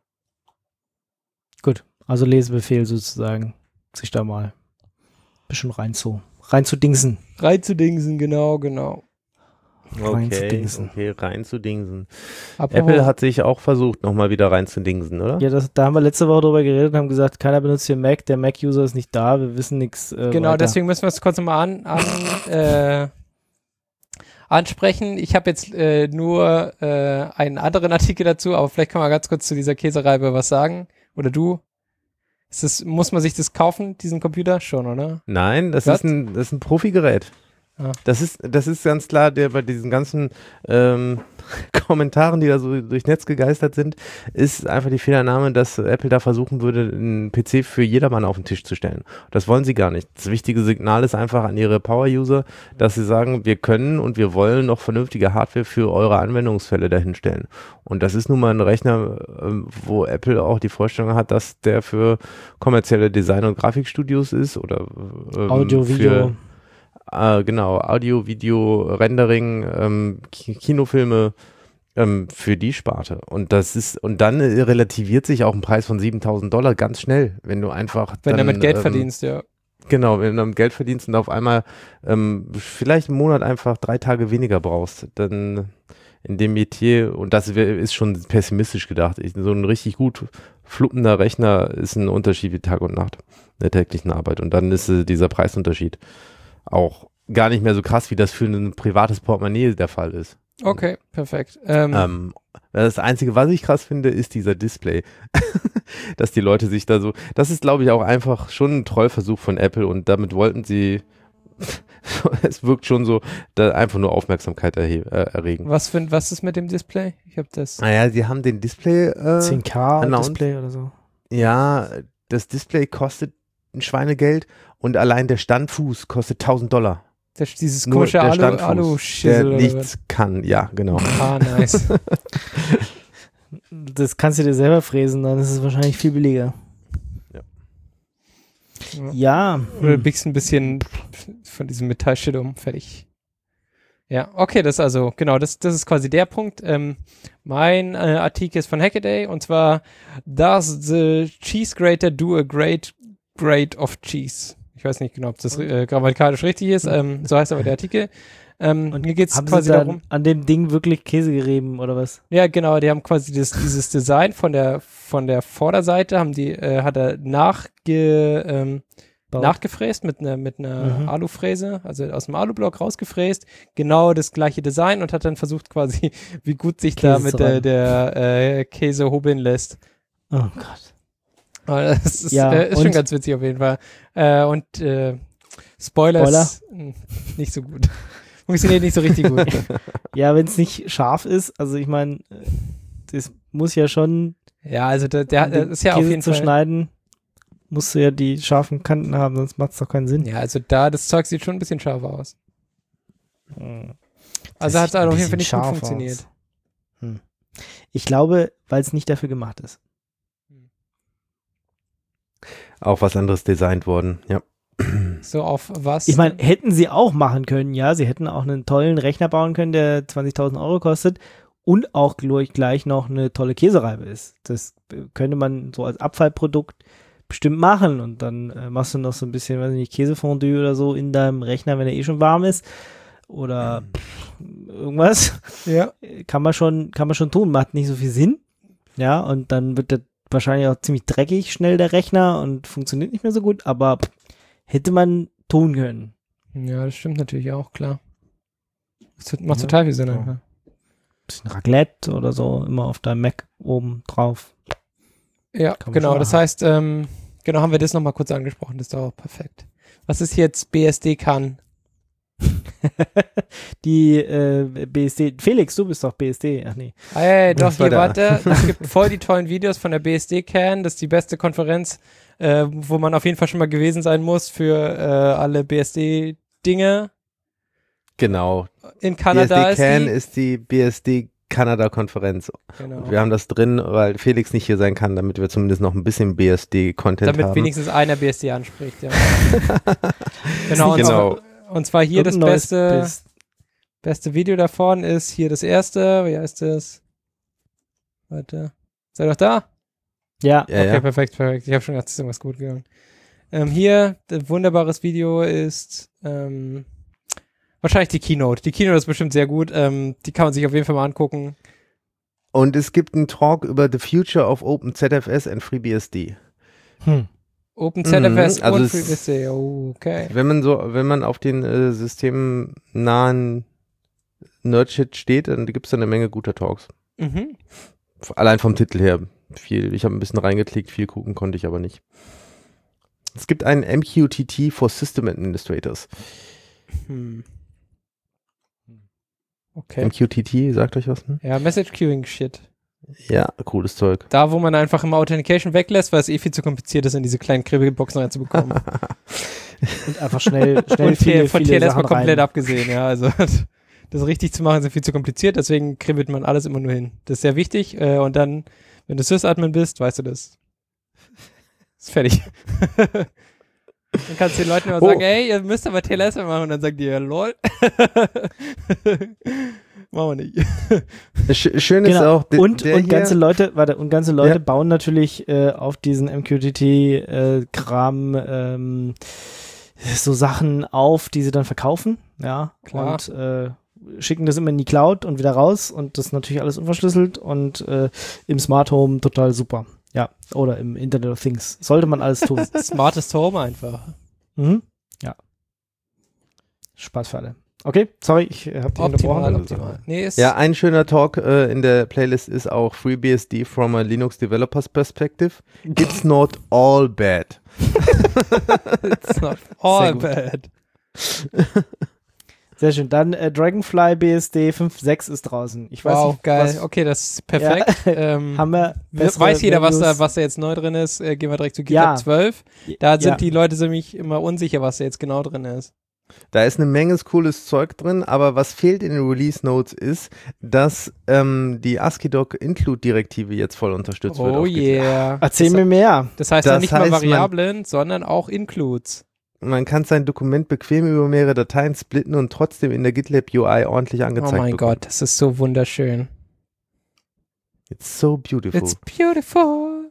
Also Lesebefehl sozusagen. Sich da mal ein bisschen rein zu, rein zu dingsen. Rein zu Dingsen, genau, genau. Rein zu Okay, dingsen. okay, rein zu dingsen. Apropos- Apple hat sich auch versucht, nochmal wieder rein zu dingsen, oder? Ja, das, da haben wir letzte Woche drüber geredet und haben gesagt, keiner benutzt hier Mac, der Mac-User ist nicht da, wir wissen nichts. Äh, Genau, weiter. deswegen müssen wir es kurz nochmal an, an, äh, ansprechen. Ich habe jetzt äh, nur äh, einen anderen Artikel dazu, aber vielleicht kann man ganz kurz zu dieser Käsereibe was sagen. Oder du? Ist das, muss man sich das kaufen, diesen Computer? Schon, oder? Nein, das Was? ist ein, das ist ein Profi-Gerät. Ah. Das ist, das ist ganz klar, der bei diesen ganzen ähm, Kommentaren, die da so durchs Netz gegeistert sind, ist einfach die Fehlannahme, dass Apple da versuchen würde, einen P C für jedermann auf den Tisch zu stellen. Das wollen sie gar nicht. Das wichtige Signal ist einfach an ihre Power-User, dass sie sagen, wir können und wir wollen noch vernünftige Hardware für eure Anwendungsfälle dahinstellen. Und das ist nun mal ein Rechner, ähm, wo Apple auch die Vorstellung hat, dass der für kommerzielle Design- und Grafikstudios ist oder ähm, Audio, für Video. Äh, genau, Audio, Video, Rendering, ähm, Ki- Kinofilme ähm, für die Sparte. Und das ist, und dann äh, relativiert sich auch ein Preis von siebentausend Dollar ganz schnell, wenn du einfach Wenn du dann, damit Geld ähm, verdienst, ja. Genau, wenn du damit Geld verdienst und auf einmal ähm, vielleicht im Monat einfach drei Tage weniger brauchst, dann in dem Metier, und das wär, ist schon pessimistisch gedacht, ich, so ein richtig gut fluppender Rechner ist ein Unterschied wie Tag und Nacht in der täglichen Arbeit. Und dann ist äh, dieser Preisunterschied auch gar nicht mehr so krass, wie das für ein privates Portemonnaie der Fall ist. Okay, perfekt. Ähm, Ähm, das Einzige, was ich krass finde, ist dieser Display. Dass die Leute sich da so, das ist, glaube ich, auch einfach schon ein Trollversuch von Apple und damit wollten sie, es wirkt schon so, da einfach nur Aufmerksamkeit erhe- äh, erregen. was, für, was ist mit dem Display? Ich habe das. Naja, sie haben den Display, äh, zehn K announced. Display oder so. ja, das Display kostet ein Schweinegeld und allein der Standfuß kostet tausend Dollar. Das, dieses Nur komische der Alu, Standfuß, Alu-Schissel der oder nichts kann, ja, genau. was? Ah, nice. Das kannst du dir selber fräsen, dann ist es wahrscheinlich viel billiger. Ja. Ja. Oder hm. biegst ein bisschen von diesem Metallshit um, fertig. Ja, okay, das ist also, genau, das, das ist quasi der Punkt. Ähm, mein äh, Artikel ist von Hackaday und zwar Does the cheese grater do a great grade of cheese? Ich weiß nicht genau, ob das äh, grammatikalisch richtig ist, ähm, so heißt aber der Artikel. Ähm, und hier geht es Haben quasi sie dann darum. an dem Ding wirklich Käse gerieben oder was? Ja, genau, die haben quasi das, dieses Design von der von der Vorderseite, haben die, äh, hat er nachge, ähm, Baut. nachgefräst mit einer mit einer Mhm. Alufräse, also aus dem Alublock rausgefräst, genau das gleiche Design und hat dann versucht quasi, wie gut sich da Käse mit zu der, reiben. der äh, Käse hobeln lässt. Oh Gott. Aber das ist, Ja, äh, ist schon und- ganz witzig auf jeden Fall. Äh, und äh, Spoilers, mh, nicht so gut. Funktioniert nicht so richtig gut. Ja, wenn es nicht scharf ist, also ich meine, das muss ja schon, Ja, also der, der, um der den ist ja Käse auf jeden zu Fall. schneiden, musst du ja die scharfen Kanten haben, sonst macht es doch keinen Sinn. Ja, also da, das Zeug sieht schon ein bisschen scharf aus. Hm. Also Das hat es sieht ein auf jeden Fall bisschen nicht gut scharf funktioniert. aus. Hm. Ich glaube, weil es nicht dafür gemacht ist. Auch was anderes designt worden, ja. So auf was? Ich meine, hätten sie auch machen können, ja. Sie hätten auch einen tollen Rechner bauen können, der zwanzigtausend Euro kostet und auch gleich, gleich noch eine tolle Käsereibe ist. Das äh, könnte man so als Abfallprodukt bestimmt machen und dann äh, machst du noch so ein bisschen, weiß ich nicht, Käsefondue oder so in deinem Rechner, wenn er eh schon warm ist oder pff, irgendwas. ja. Kann man schon, kann man schon tun, macht nicht so viel Sinn. Ja, und dann wird der wahrscheinlich auch ziemlich dreckig schnell der Rechner und funktioniert nicht mehr so gut, aber pff, hätte man tun können. Ja, das stimmt natürlich auch, klar. Das tut- macht Ja. total viel Sinn. Ja. Einfach. Bisschen Raclette oder so, immer auf deinem Mac oben drauf. Ja, Kann man genau. schon Das machen. heißt, ähm, genau, haben wir das nochmal kurz angesprochen. Das ist doch auch perfekt. Was ist jetzt B S D kann? Die äh, B S D, Felix, du bist doch B S D, ach nee. Ey, doch, Das war hier, der- warte. Es gibt voll die tollen Videos von der B S D-Can. Das ist die beste Konferenz, äh, wo man auf jeden Fall schon mal gewesen sein muss für äh, alle B S D-Dinge. Genau. In Kanada B S D Can ist die. ist die B S D Kanada-Konferenz. Genau. Und wir haben das drin, weil Felix nicht hier sein kann, damit wir zumindest noch ein bisschen B S D-Content Damit haben. wenigstens einer B S D anspricht, ja. genau, und, Genau. Zwar, und zwar hier das Irgendein neues beste, Biss. beste Video davon ist hier das erste. Wie heißt das? Warte. Seid doch da? Ja, Ja, Okay, ja. perfekt, perfekt. Ich habe schon gedacht, es ist irgendwas gut gegangen. Ähm, hier, ein wunderbares Video ist ähm, wahrscheinlich die Keynote. Die Keynote ist bestimmt sehr gut. Ähm, die kann man sich auf jeden Fall mal angucken. Und es gibt einen Talk über the future of OpenZFS and FreeBSD. hm. OpenZFS Mhm, also und es- FreeBSD. Oh, okay. Wenn man so, wenn man auf den äh, systemnahen Nerdshit steht, dann gibt es da eine Menge guter Talks. Mhm. Allein vom Titel her viel, ich habe ein bisschen reingeklickt, viel gucken konnte ich aber nicht. Es gibt einen M Q T T for System Administrators. Hm. Okay. M Q T T, sagt euch was? Hm? Ja, Message Queuing Shit. Ja, cooles Zeug. Da, wo man einfach immer Authentication weglässt, weil es eh viel zu kompliziert ist, in diese kleinen Kribbelboxen reinzubekommen. Und einfach schnell, schnell Und viele, von viele T L S Sachen mal komplett rein. abgesehen, ja, also das richtig zu machen ist viel zu kompliziert, deswegen kribbelt man alles immer nur hin. Das ist sehr wichtig äh, und dann, wenn du Sysadmin bist, weißt du das. Ist fertig. Dann kannst du den Leuten immer Oh. sagen, ey, ihr müsst aber T L S machen und dann sagen die, ja, lol. Machen wir nicht. Sch schön ist Genau. auch, der, und der und hier, ganze Leute, warte, und ganze Leute Ja. bauen natürlich äh, auf diesen M Q T T-Kram ähm, so Sachen auf, die sie dann verkaufen, ja, Klar. und äh, schicken das immer in die Cloud und wieder raus und das ist natürlich alles unverschlüsselt und äh, im Smart Home total super, ja, oder im Internet of Things, sollte man alles tun. Smartest Home einfach. Mhm. Ja. Spaß für alle. Okay, sorry, ich äh, habe dich Optimal, unterbrochen. optimal. Nee, ist ja, ein schöner Talk äh, in der Playlist ist auch FreeBSD from a Linux Developer's Perspective. It's not all bad. it's not all Sehr gut. bad. Sehr schön. Dann äh, Dragonfly B S D fünf Punkt sechs ist draußen. Ich weiß Wow, nicht, geil. was Okay, das ist perfekt. ähm, haben wir. wir- bessere weiß jeder, was da, Values? was da jetzt neu drin ist. Äh, gehen wir direkt zu GitLab Ja. zwölf. Da sind Ja. die Leute nämlich immer unsicher, was da jetzt genau drin ist. Da ist eine Menge cooles Zeug drin, aber was fehlt in den Release Notes ist, dass ähm, die ASCII-Doc Include-Direktive jetzt voll unterstützt wird. Oh auf GitLab. yeah. Erzähl das, mir mehr. das heißt Das ja nicht heißt, nur man- Variablen, sondern auch Includes. Man kann sein Dokument bequem über mehrere Dateien splitten und trotzdem in der GitLab U I ordentlich Oh angezeigt mein bekommen. Gott, das ist so wunderschön. It's so beautiful. It's beautiful.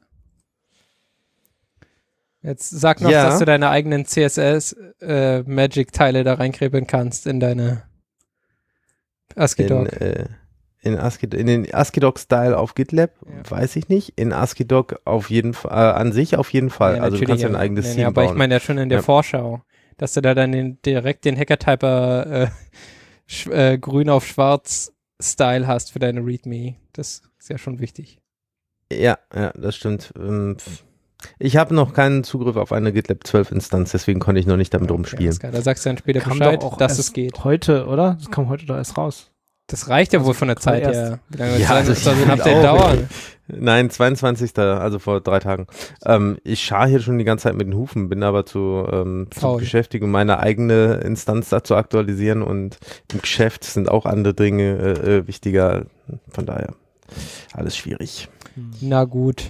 Jetzt sag noch, Ja. dass du deine eigenen C S S-Magic-Teile da reinkribbeln kannst in deine in, ASCII-Doc. äh, in, ASCII, in den ASCII-Doc-Style auf GitLab, Ja. weiß ich nicht. In ASCII-Doc auf jeden Fall, äh, an sich auf jeden Fall. Ja, also du natürlich, kannst ja ein aber- eigenes nee, nee, Theme aber bauen. ich meine ja schon in der Ja. Vorschau, dass du da dann den, direkt den Hacker-Typer äh, sch- äh, grün auf schwarz Style hast für deine README. Das ist ja schon wichtig. Ja, ja, das stimmt. Ähm, pf. Ich habe noch keinen Zugriff auf eine GitLab zwölf Instanz, deswegen konnte ich noch nicht damit Ja, rumspielen. ist geil. Da sagst du dann später Kam Bescheid, doch auch dass erst es geht. Heute, oder? Das kam heute da erst raus. Das reicht ja Also wohl von der kam Zeit erst. her. Wie lange Ja, soll also das soll so ich ein find Update auch, dauern? Nein, zweiundzwanzigsten also vor drei Tagen. Ähm, ich schar hier schon die ganze Zeit mit den Hufen, bin aber zu, ähm, zu Faul. beschäftigt, um meine eigene Instanz da zu aktualisieren und im Geschäft sind auch andere Dinge äh, äh, wichtiger. Von daher alles schwierig. Na gut.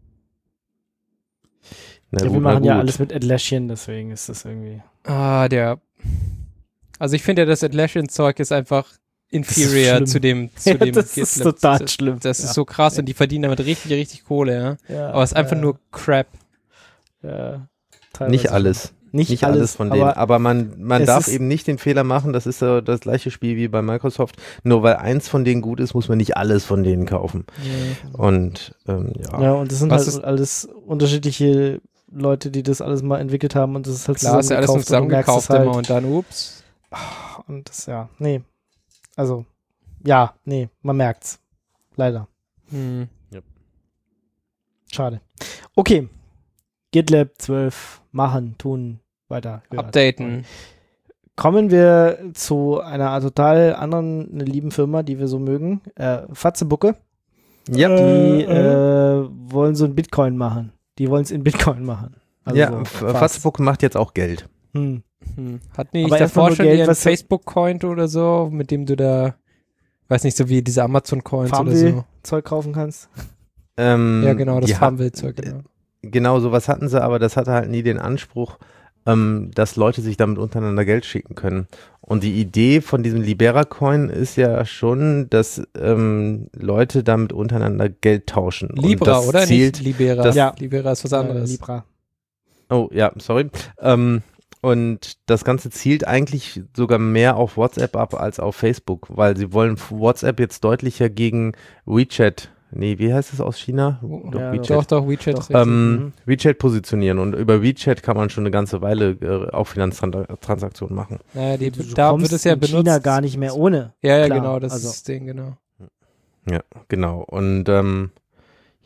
Na Ja, gut, wir na machen ja gut. alles mit Atlassian, deswegen ist das irgendwie. Ah, der. Also ich finde ja, das Atlassian-Zeug ist einfach inferior schlimm. zu dem, zu Ja, dem das ist GitLab. total das, schlimm. Das ist Ja. so krass und die verdienen damit richtig, richtig Kohle, ja. Ja, Aber es ist einfach ja, nur Crap. ja, teilweise Nicht schon. alles. Nicht, Nicht alles von denen. aber Aber man, man es darf ist- eben nicht den Fehler machen, das ist so das gleiche Spiel wie bei Microsoft. Nur weil eins von denen gut ist, muss man nicht alles von denen kaufen. Und ähm, ja. Ja, und das sind Was halt ist- alles unterschiedliche Leute, die das alles mal entwickelt haben und das ist halt Klar, ist ja alles nur zusammengekauft zusammengekauft und du merkst es immer halt. und dann, ups. Und das, ja, nee. Also, ja, nee, man merkt's. Leider. Hm. Schade. Okay. GitLab zwölf machen, tun, weiter. hören. Updaten. Kommen wir zu einer total anderen, eine lieben Firma, die wir so mögen. Äh, Fatzebucke. Ja, Die äh, wollen so ein Bitcoin machen. Die wollen es in Bitcoin machen. Also ja, so F- fast. Facebook macht jetzt auch Geld. Hm. Hm. Hat nicht Aber erstmal davor nur schon Geld, ihren was- Facebook-Coin oder so, mit dem du da, weiß nicht, so wie diese Amazon-Coins oder Farmville so. Zeug kaufen kannst. Ähm, Ja, genau, das die hat- Farmville-Zeug, genau. Genau, sowas hatten sie, aber das hatte halt nie den Anspruch, ähm, dass Leute sich damit untereinander Geld schicken können. Und die Idee von diesem Libera-Coin ist ja schon, dass ähm, Leute damit untereinander Geld tauschen. Und Libra, das oder? Zielt, Nicht Libera. das- Ja. Libera ist was Äh, anderes. Libra. Oh, ja, sorry. Ähm, und das Ganze zielt eigentlich sogar mehr auf WhatsApp ab als auf Facebook, weil sie wollen WhatsApp jetzt deutlicher gegen WeChat, nee, wie heißt es aus China? Oh, Doch, ja, WeChat. Doch, doch, WeChat Doch. ist richtig. Ähm, Mhm. WeChat positionieren und über WeChat kann man schon eine ganze Weile äh, auch Finanztransaktionen machen. Naja, die, Du da kommst wird es ja in benutzt. China gar nicht mehr ohne. Ja, ja, Klar, genau, das also- ist das Ding, genau. Ja, genau. Und ähm,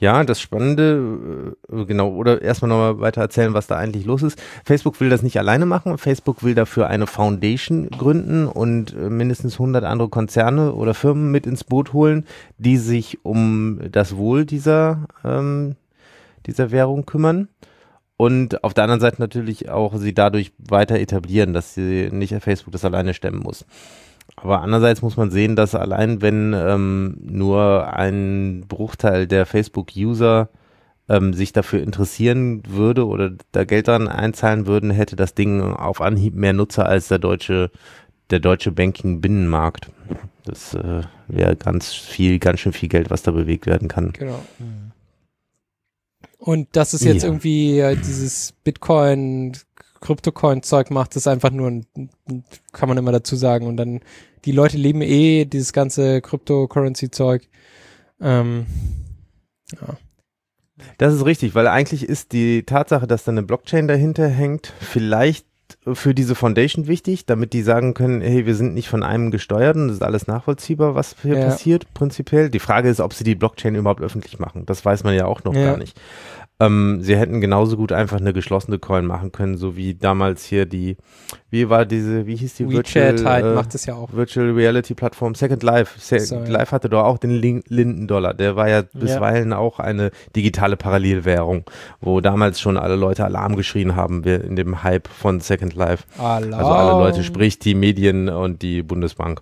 Ja, das Spannende, äh, genau, oder erstmal nochmal weiter erzählen, was da eigentlich los ist. Facebook will das nicht alleine machen. Facebook will dafür eine Foundation gründen und äh, mindestens hundert andere Konzerne oder Firmen mit ins Boot holen, die sich um das Wohl dieser, ähm, dieser Währung kümmern. Und auf der anderen Seite natürlich auch sie dadurch weiter etablieren, dass sie nicht Facebook das alleine stemmen muss. Aber andererseits muss man sehen, dass allein wenn ähm, nur ein Bruchteil der Facebook-User ähm, sich dafür interessieren würde oder da Geld dran einzahlen würden, hätte das Ding auf Anhieb mehr Nutzer als der deutsche, der deutsche Banking-Binnenmarkt. Das äh, wäre ganz viel, ganz schön viel Geld, was da bewegt werden kann. Genau. Und dass es jetzt Ja. irgendwie äh, dieses Bitcoin, Kryptocoin-Zeug macht, ist einfach nur ein, kann man immer dazu sagen. Und dann, die Leute lieben eh dieses ganze Cryptocurrency-Zeug. Ähm, ja. Das ist richtig, weil eigentlich ist die Tatsache, dass da eine Blockchain dahinter hängt, vielleicht für diese Foundation wichtig, damit die sagen können, hey, wir sind nicht von einem gesteuert und das ist alles nachvollziehbar, was hier Ja. passiert, prinzipiell. Die Frage ist, ob sie die Blockchain überhaupt öffentlich machen. Das weiß man ja auch noch Ja. gar nicht. Ähm, sie hätten genauso gut einfach eine geschlossene Coin machen können, so wie damals hier die, wie war diese, wie hieß die WeChat Virtual, halt äh, macht das ja auch. Virtual Reality Plattform Second Life. Second So, ja. Life hatte doch auch den Lin- Linden-Dollar. Der war ja bisweilen auch eine digitale Parallelwährung, wo damals schon alle Leute Alarm geschrien haben wir in dem Hype von Second Life. Alarm. Also alle Leute, sprich die Medien und die Bundesbank.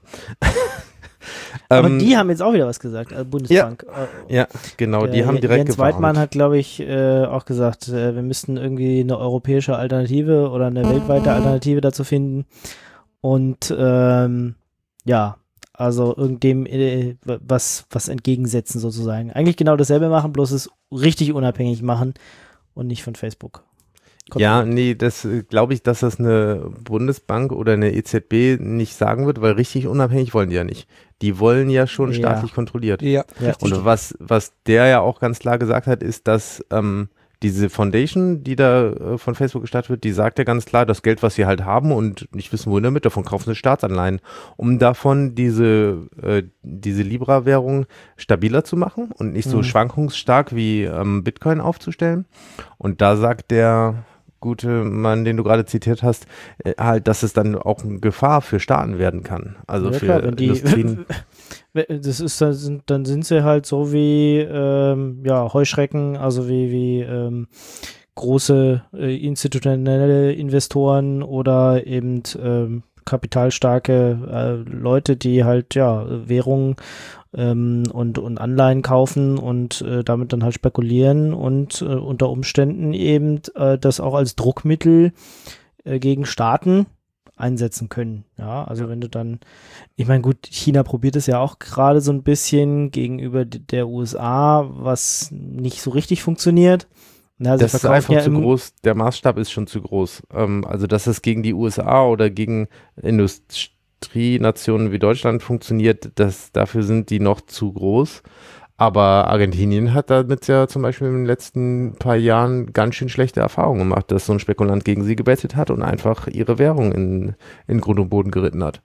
Aber Ähm, die haben jetzt auch wieder was gesagt, also Bundesbank. Äh, Ja, genau, die der haben direkt Jens gewarnt. Weidmann hat, glaube ich, äh, auch gesagt, äh, wir müssten irgendwie eine europäische Alternative oder eine weltweite Alternative dazu finden. Und ähm, ja, also irgenddem äh, was, was entgegensetzen sozusagen. Eigentlich genau dasselbe machen, bloß es richtig unabhängig machen und nicht von Facebook. Ja, nee, das äh, glaube ich, dass das eine Bundesbank oder eine E Z B nicht sagen wird, weil richtig unabhängig wollen die ja nicht. Die wollen ja schon Ja. staatlich kontrolliert. Ja, Ja. richtig. Und was, was der ja auch ganz klar gesagt hat, ist, dass ähm, diese Foundation, die da äh, von Facebook gestartet wird, die sagt ja ganz klar, das Geld, was sie halt haben und nicht wissen, wohin damit, davon kaufen sie Staatsanleihen, um davon diese, äh, diese Libra-Währung stabiler zu machen und nicht so Mhm. schwankungsstark wie ähm, Bitcoin aufzustellen. Und da sagt der gute Mann, den du gerade zitiert hast, äh, halt, dass es dann auch eine Gefahr für Staaten werden kann. Also Ja, für klar, wenn die, Industrien. das ist, dann sind, dann sind sie halt so wie ähm, ja, Heuschrecken, also wie, wie ähm, große äh, institutionelle Investoren oder eben ähm, kapitalstarke äh, Leute, die halt ja Währungen ähm, und, und Anleihen kaufen und äh, damit dann halt spekulieren und äh, unter Umständen eben äh, das auch als Druckmittel äh, gegen Staaten einsetzen können. Ja, also wenn du dann, ich meine, gut, China probiert es ja auch gerade so ein bisschen gegenüber d- der U S A, was nicht so richtig funktioniert. Ja, sie Das ist verkaufen einfach ja zu im- groß, der Maßstab ist schon zu groß. Ähm, also, dass es gegen die U S A oder gegen Industrienationen wie Deutschland funktioniert, das, dafür sind die noch zu groß. Aber Argentinien hat damit ja zum Beispiel in den letzten paar Jahren ganz schön schlechte Erfahrungen gemacht, dass so ein Spekulant gegen sie gebettet hat und einfach ihre Währung in, in Grund und Boden geritten hat.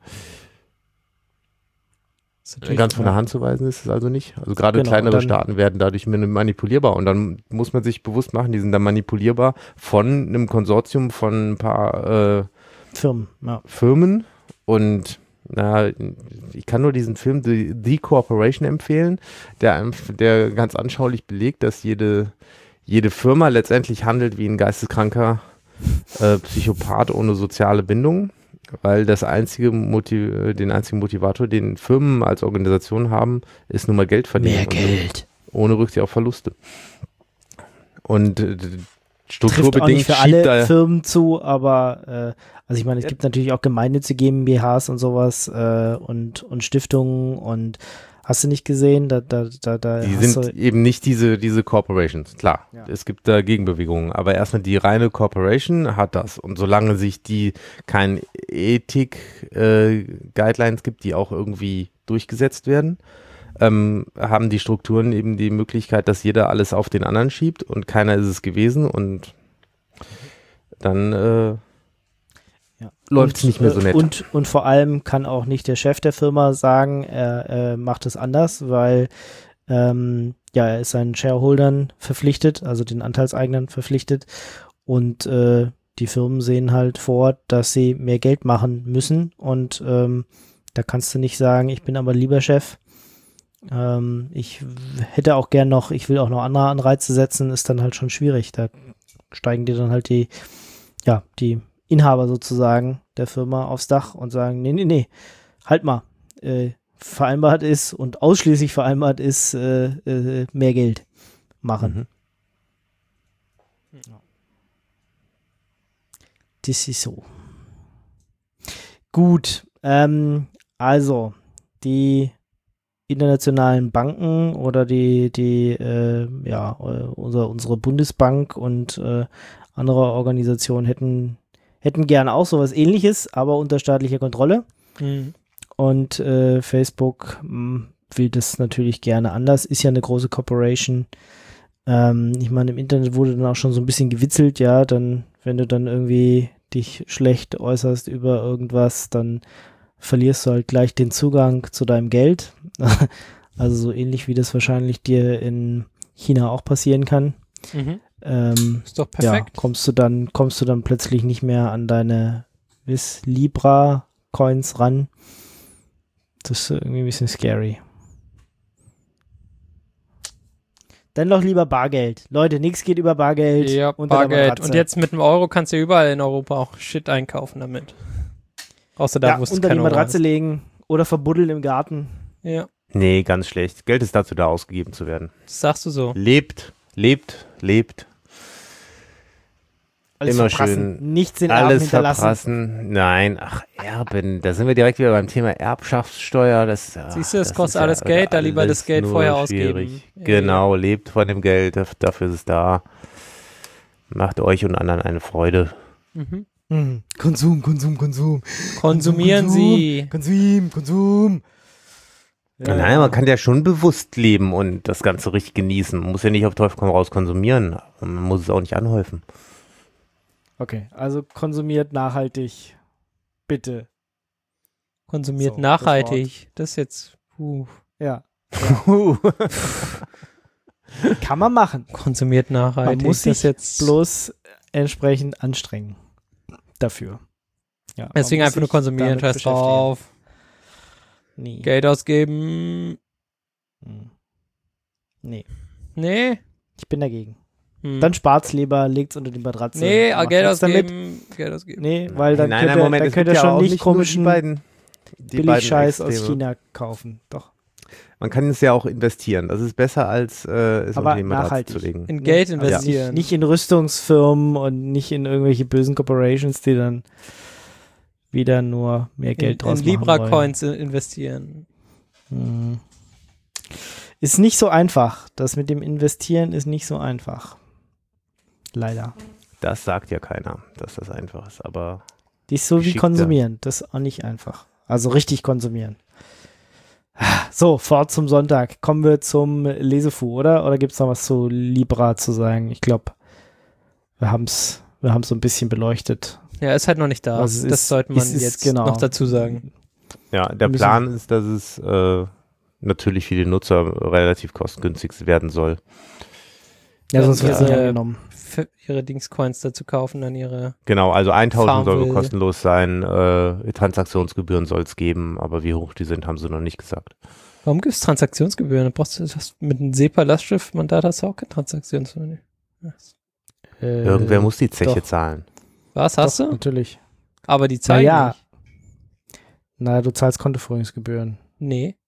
Ist natürlich- Ganz von der Hand zu weisen ist es also nicht. Also gerade Genau, kleinere und dann- Staaten werden dadurch mani- manipulierbar und dann muss man sich bewusst machen, die sind dann manipulierbar von einem Konsortium von ein paar äh, Firmen. Ja. Firmen und na, ich kann nur diesen Film The, The Corporation empfehlen, der, einf- der ganz anschaulich belegt, dass jede, jede Firma letztendlich handelt wie ein geisteskranker äh, Psychopath ohne soziale Bindung, weil das einzige Motiv, den einzigen Motivator, den Firmen als Organisation haben, ist nun mal Geld verdienen. Mehr und Geld. ohne Rücksicht auf Verluste. Und äh, Trifft auch strukturbedingt nicht für schiebt alle da Firmen zu, aber äh, also ich meine, es Ja. gibt natürlich auch gemeinnützige GmbHs und sowas äh, und, und Stiftungen und hast du nicht gesehen, da, da, da, da Die hast sind du, eben nicht diese, diese Corporations, klar. Ja. Es gibt da Gegenbewegungen, aber erstmal die reine Corporation hat das. Und solange sich die kein Ethik-Guidelines gibt, die auch irgendwie durchgesetzt werden, ähm, haben die Strukturen eben die Möglichkeit, dass jeder alles auf den anderen schiebt und keiner ist es gewesen und dann äh, ja. läuft es Und, nicht mehr so äh, nett. Und, und vor allem kann auch nicht der Chef der Firma sagen, er äh, macht es anders, weil Ähm, ja, er ist seinen Shareholdern verpflichtet, also den Anteilseignern verpflichtet und äh, die Firmen sehen halt vor, dass sie mehr Geld machen müssen und ähm, da kannst du nicht sagen, ich bin aber lieber Chef. Ähm, ich w- hätte auch gern noch, ich will auch noch andere Anreize setzen, ist dann halt schon schwierig. Da steigen dir dann halt die, ja, die Inhaber sozusagen der Firma aufs Dach und sagen, nee, nee, nee, halt mal. Äh, vereinbart ist und ausschließlich vereinbart ist, äh, äh, mehr Geld machen. Mhm. Das ist so. Gut, ähm, also die internationalen Banken oder die, die, äh, ja, äh, unser, unsere Bundesbank und äh, andere Organisationen hätten, hätten gerne auch sowas Ähnliches, aber unter staatlicher Kontrolle. Mhm. Und äh, Facebook mh, will das natürlich gerne anders, ist ja eine große Corporation. Ähm, ich meine, im Internet wurde dann auch schon so ein bisschen gewitzelt, ja, dann, wenn du dann irgendwie dich schlecht äußerst über irgendwas, dann verlierst du halt gleich den Zugang zu deinem Geld. Also so ähnlich wie das wahrscheinlich dir in China auch passieren kann. Mhm. Ähm, Ist doch ja, perfekt. kommst du dann, kommst du dann plötzlich nicht mehr an deine Vis Libra Coins ran. Das ist irgendwie ein bisschen scary. Dann doch lieber Bargeld. Leute, nichts geht über Bargeld. Ja, unter der Bargeld. Matratze. Und jetzt mit einem Euro kannst du ja überall in Europa auch Shit einkaufen damit. Außer da, ja, wo es unter kein die Euro Matratze ist. legen oder verbuddeln im Garten. Ja, Nee, ganz schlecht. Geld ist dazu da, ausgegeben zu werden. das sagst du so. Lebt, lebt, lebt. Alles Immer verprassen. schön Nichts den Erben Alles hinterlassen. verprassen. Nein, ach, Erben. Da sind wir direkt wieder beim Thema Erbschaftssteuer. Das, ach, Siehst du, das das kostet ist alles Geld, da lieber das alles Geld nur vorher schwierig. ausgeben. Ja, Genau, lebt von dem Geld, daf- dafür ist es da. Macht euch und anderen eine Freude. Mhm. Hm. Konsum, Konsum, Konsum. Konsumieren Konsum, Sie. Konsum, Konsum. Ja, Nein, man kann ja schon bewusst leben und das Ganze richtig genießen. Man muss ja nicht auf Teufel komm raus konsumieren. Und man muss es auch nicht anhäufen. Okay, also konsumiert nachhaltig. Bitte. Konsumiert So, nachhaltig. Das, ist jetzt, puh. Ja. Kann man machen. Konsumiert nachhaltig. Man muss das sich jetzt bloß entsprechend anstrengen. Dafür. Ja, Deswegen man muss einfach nur sich konsumieren, damit scheiß beschäftigen. drauf. Nee. Geld ausgeben. Hm. Nee, Nee. ich bin dagegen. Hm. Dann spart's lieber, legt's unter die Matratze. nee, macht Geld nichts damit. ausgeben. Geld ausgeben. Nee, weil dann nein, könnt nein, ihr, Moment, dann es könnt gibt ihr ja schon auch nicht nicht nur die komischen beiden, die beiden Billig-Scheiß aus Extreme. China kaufen. Doch. Man kann es ja auch investieren. Das ist besser, als äh, es Aber unter die Matratze nachhaltig. zu legen. In Geld Also investieren. nicht, nicht in Rüstungsfirmen und nicht in irgendwelche bösen Corporations, die dann wieder nur mehr Geld in, draus in machen wollen. Libra-Coins in- investieren. Hm. Ist nicht so einfach. Das mit dem Investieren ist nicht so einfach. Leider. Das sagt ja keiner, dass das einfach ist. Aber Die ist so wie Geschickter. konsumieren. Das ist auch nicht einfach. Also richtig konsumieren. So, fort zum Sonntag. Kommen wir zum Lesefu, oder? Oder gibt es noch was zu Libra zu sagen? Ich glaube, wir haben es wir haben's so ein bisschen beleuchtet. Ja, ist halt noch nicht da. Was es das ist- sollte man es ist jetzt genau. noch dazu sagen. ja, der Müssen- Plan ist, dass es äh, natürlich für die Nutzer relativ kostengünstig werden soll. Ja, sonst wird es nicht Äh, angenommen. Für ihre Dingscoins dazu kaufen, dann ihre. Genau, also tausend soll Farmville. kostenlos sein, äh, Transaktionsgebühren soll es geben, aber wie hoch die sind, haben sie noch nicht gesagt. Warum gibt es Transaktionsgebühren? Da brauchst du das mit einem SEPA-Lastschrift-Mandat hast du auch keine Transaktionsgebühren. Äh, Irgendwer muss die Zeche doch. zahlen. Was hast doch, du? Natürlich. Aber die zeigen ja. nicht. Na, du zahlst Kontoführungsgebühren. Nee.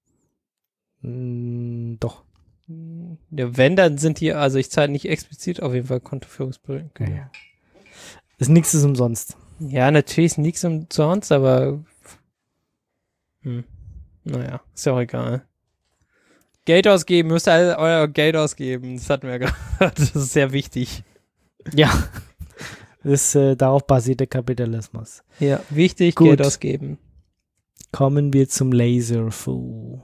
Mm, doch. Ja, wenn, dann sind die, also ich zahle nicht explizit auf jeden Fall Kontoführungsgebühren. Ja. Ist nichts ist umsonst. Ja, natürlich ist nichts umsonst, aber hm. Naja, ist ja auch egal. Geld ausgeben, müsst ihr alle euer Geld ausgeben. Das hatten wir ja gerade. Das ist sehr wichtig. Ja. Das ist, äh, darauf basiert der Kapitalismus. Ja, wichtig, Gut. Geld ausgeben. Kommen wir zum Laserfu.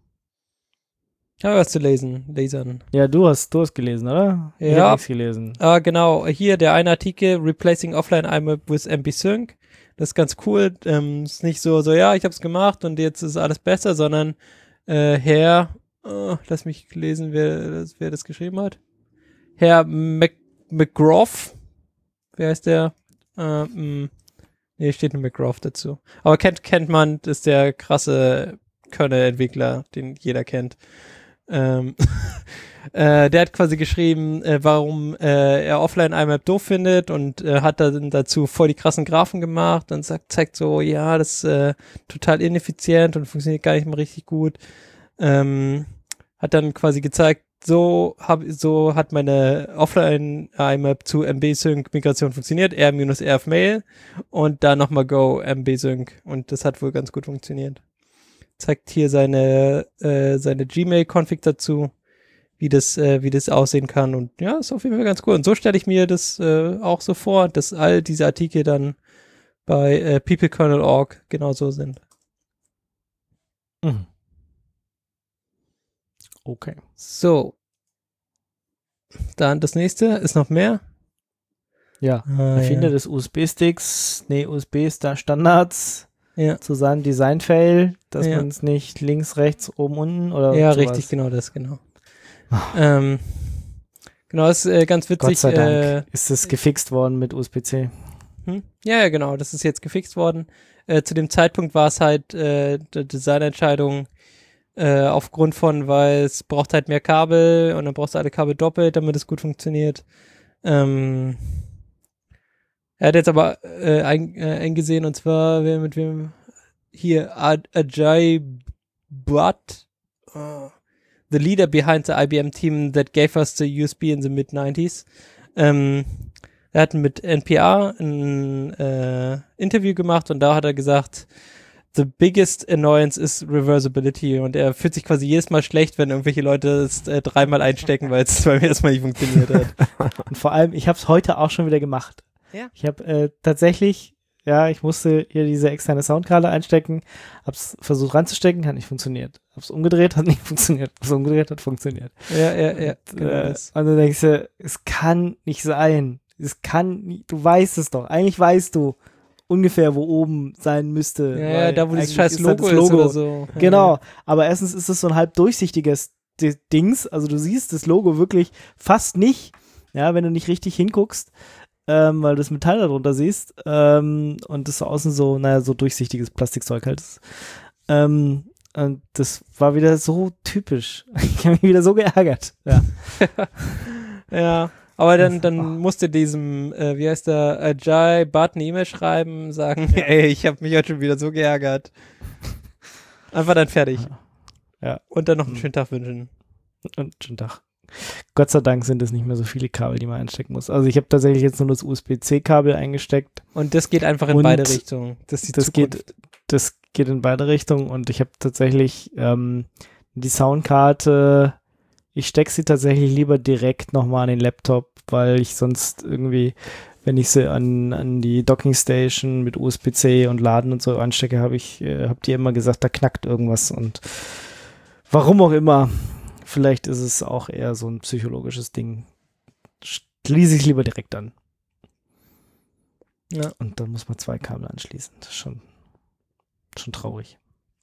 Ich habe was zu lesen, lasern. Ja, du hast, du hast gelesen, oder? Ich Ja. hab nichts gelesen. Ah, genau, hier der eine Artikel, Replacing Offline I M A P with M P Sync. Das ist ganz cool. Ähm, ist nicht so, so, ja, ich hab's gemacht und jetzt ist alles besser, sondern äh, Herr oh, lass mich lesen, wer, wer das geschrieben hat. Herr Mc, McGraw. Wer heißt der? Ähm, nee, steht nur McGraw dazu. Aber kennt, kennt man, ist der krasse Kernel-Entwickler, den jeder kennt. Ähm, äh, der hat quasi geschrieben, äh, warum äh, er offline I M A P doof findet und äh, hat dann dazu voll die krassen Graphen gemacht und sagt, zeigt so, ja, das ist äh, total ineffizient und funktioniert gar nicht mal richtig gut. Ähm, hat dann quasi gezeigt, so, hab, so hat meine offline I M A P zu M B-Sync-Migration funktioniert, R-R auf Mail und dann nochmal Go M B-Sync und das hat wohl ganz gut funktioniert. Zeigt hier seine äh, seine Gmail-Config dazu, wie das äh, wie das aussehen kann und ja, ist auf jeden Fall ganz cool. Und so stelle ich mir das äh, auch so vor, dass all diese Artikel dann bei äh, peoplekernel punkt org genauso sind. Mhm. Okay. So. Dann das nächste, ist noch mehr? Ja, Ah, Erfinder ja. des U S B-Sticks, nee, U S B-Standards Ja, zu seinem Design-Fail, dass Ja. man es nicht links, rechts, oben, unten oder ja sowas. richtig, genau das, genau. ähm, genau, ist äh, ganz witzig. Gott sei Dank Äh, ist es gefixt worden mit U S B C. Hm? Ja, ja, genau, das ist jetzt gefixt worden. Äh, zu dem Zeitpunkt war es halt äh, die Designentscheidung äh, aufgrund von, weil es braucht halt mehr Kabel und dann brauchst du alle Kabel doppelt, damit es gut funktioniert. Ähm, er hat jetzt aber äh, ein, äh, eingesehen, und zwar, wer mit wem hier, Aj- Ajay Bhatt, uh, the leader behind the I B M team that gave us the U S B in the mid nineties. Ähm, er hat mit N P R ein äh, Interview gemacht und da hat er gesagt, the biggest annoyance is reversibility und er fühlt sich quasi jedes Mal schlecht, wenn irgendwelche Leute es äh, dreimal einstecken, weil es beim ersten Mal nicht funktioniert hat. Und vor allem, ich habe es heute auch schon wieder gemacht. Ja. Ich habe äh, tatsächlich, ja, ich musste hier diese externe Soundkarte einstecken, hab's versucht ranzustecken, hat nicht funktioniert. Hab's umgedreht, hat nicht funktioniert. Hab's umgedreht, hat funktioniert. Ja, ja, ja. Und, Genau äh, das. und du denkst dir, es kann nicht sein. Es kann nicht, du weißt es doch. Eigentlich weißt du ungefähr, wo oben sein müsste. Ja, ja, weil da wo dieses eigentlich scheiß ist da Logo, das ist oder so. Ja, Genau, ja. aber erstens ist es so ein halb durchsichtiges D- Dings, also du siehst das Logo wirklich fast nicht, ja, wenn du nicht richtig hinguckst, ähm, weil du das Metall darunter siehst ähm, und das so außen so, naja, so durchsichtiges Plastikzeug halt ist. Ähm, und das war wieder so typisch. Ich habe mich wieder so geärgert. Ja. Ja, aber dann, dann musste diesem, äh, wie heißt der, Ajay Bhatt eine E-Mail schreiben, sagen, ey, ich habe mich heute schon wieder so geärgert. Einfach dann fertig. Ja. Und dann noch einen Mhm. schönen Tag wünschen. Und schönen Tag. Gott sei Dank sind es nicht mehr so viele Kabel, die man einstecken muss. Also ich habe tatsächlich jetzt nur das U S B C-Kabel eingesteckt. Und das geht einfach in Und beide Richtungen. Das ist die das Zukunft. geht, das geht in beide Richtungen und ich habe tatsächlich ähm, die Soundkarte, ich stecke sie tatsächlich lieber direkt nochmal an den Laptop, weil ich sonst irgendwie, wenn ich sie an, an die Dockingstation mit U S B C und Laden und so anstecke, habe ich, äh, hab die immer gesagt, da knackt irgendwas und warum auch immer, vielleicht ist es auch eher so ein psychologisches Ding. Schließe ich lieber direkt an. Ja. Und dann muss man zwei Kabel anschließen. Das ist schon, schon traurig.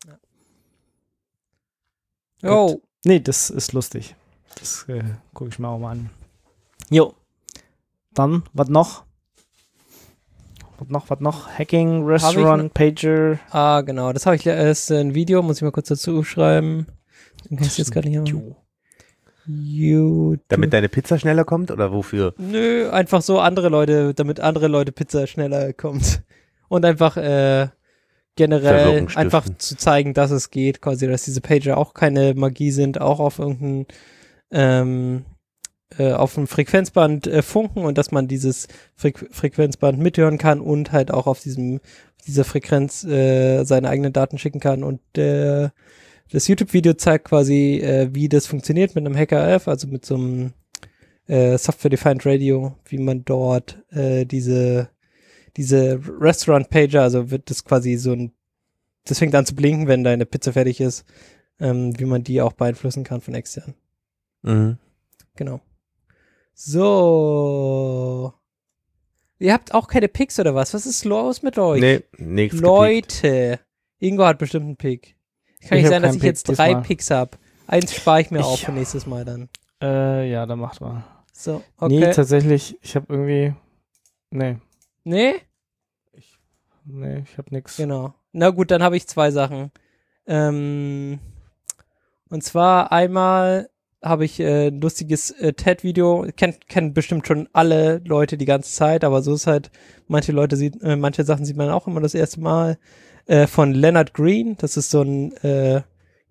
Oh, Nee, das ist lustig. Das äh, gucke ich mir auch mal an. Jo. Dann, was noch? Was noch, was noch? Hacking, Restaurant, Pager. ah, genau. Das habe ich, äh, ist ein Video, muss ich mal kurz dazu schreiben. Den kann ich jetzt gar nicht haben. Jo. YouTube. Damit deine Pizza schneller kommt oder wofür? Nö, einfach so andere Leute, damit andere Leute Pizza schneller kommt. Und einfach äh, generell Verwirrung stiften. einfach zu zeigen, dass es geht, quasi, dass diese Pager auch keine Magie sind, auch auf irgendein ähm, äh, auf dem Frequenzband äh, funken und dass man dieses Frequ- Frequenzband mithören kann und halt auch auf diesem dieser Frequenz äh, seine eigenen Daten schicken kann. Und äh, das YouTube-Video zeigt quasi, äh, wie das funktioniert mit einem Hacker-F, also mit so einem äh, Software-Defined Radio, wie man dort äh, diese diese Restaurant-Pager, also wird das quasi so ein, das fängt an zu blinken, wenn deine Pizza fertig ist, ähm, wie man die auch beeinflussen kann von extern. Mhm. Genau. So. Ihr habt auch keine Picks oder was? Was ist los mit euch? Nee, nichts gepickt. Leute. Ingo hat bestimmt einen Pick. Kann Ich nicht hab sein, dass keinen ich Pick jetzt drei diesmal. Picks habe. Eins spare ich mir Ich- auf für nächstes Mal dann. Äh, ja, dann macht mal. So, Nee, okay. tatsächlich, ich habe irgendwie, nee, Nee? nee, ich habe nix. Genau. Na gut, dann habe ich zwei Sachen. Ähm, und zwar einmal habe ich äh, ein lustiges äh, T E D-Video. Kennt kennen bestimmt schon alle Leute die ganze Zeit, aber so ist halt, manche Leute sieht, äh, manche Sachen sieht man auch immer das erste Mal. Äh, von Leonard Green. Das ist so ein äh,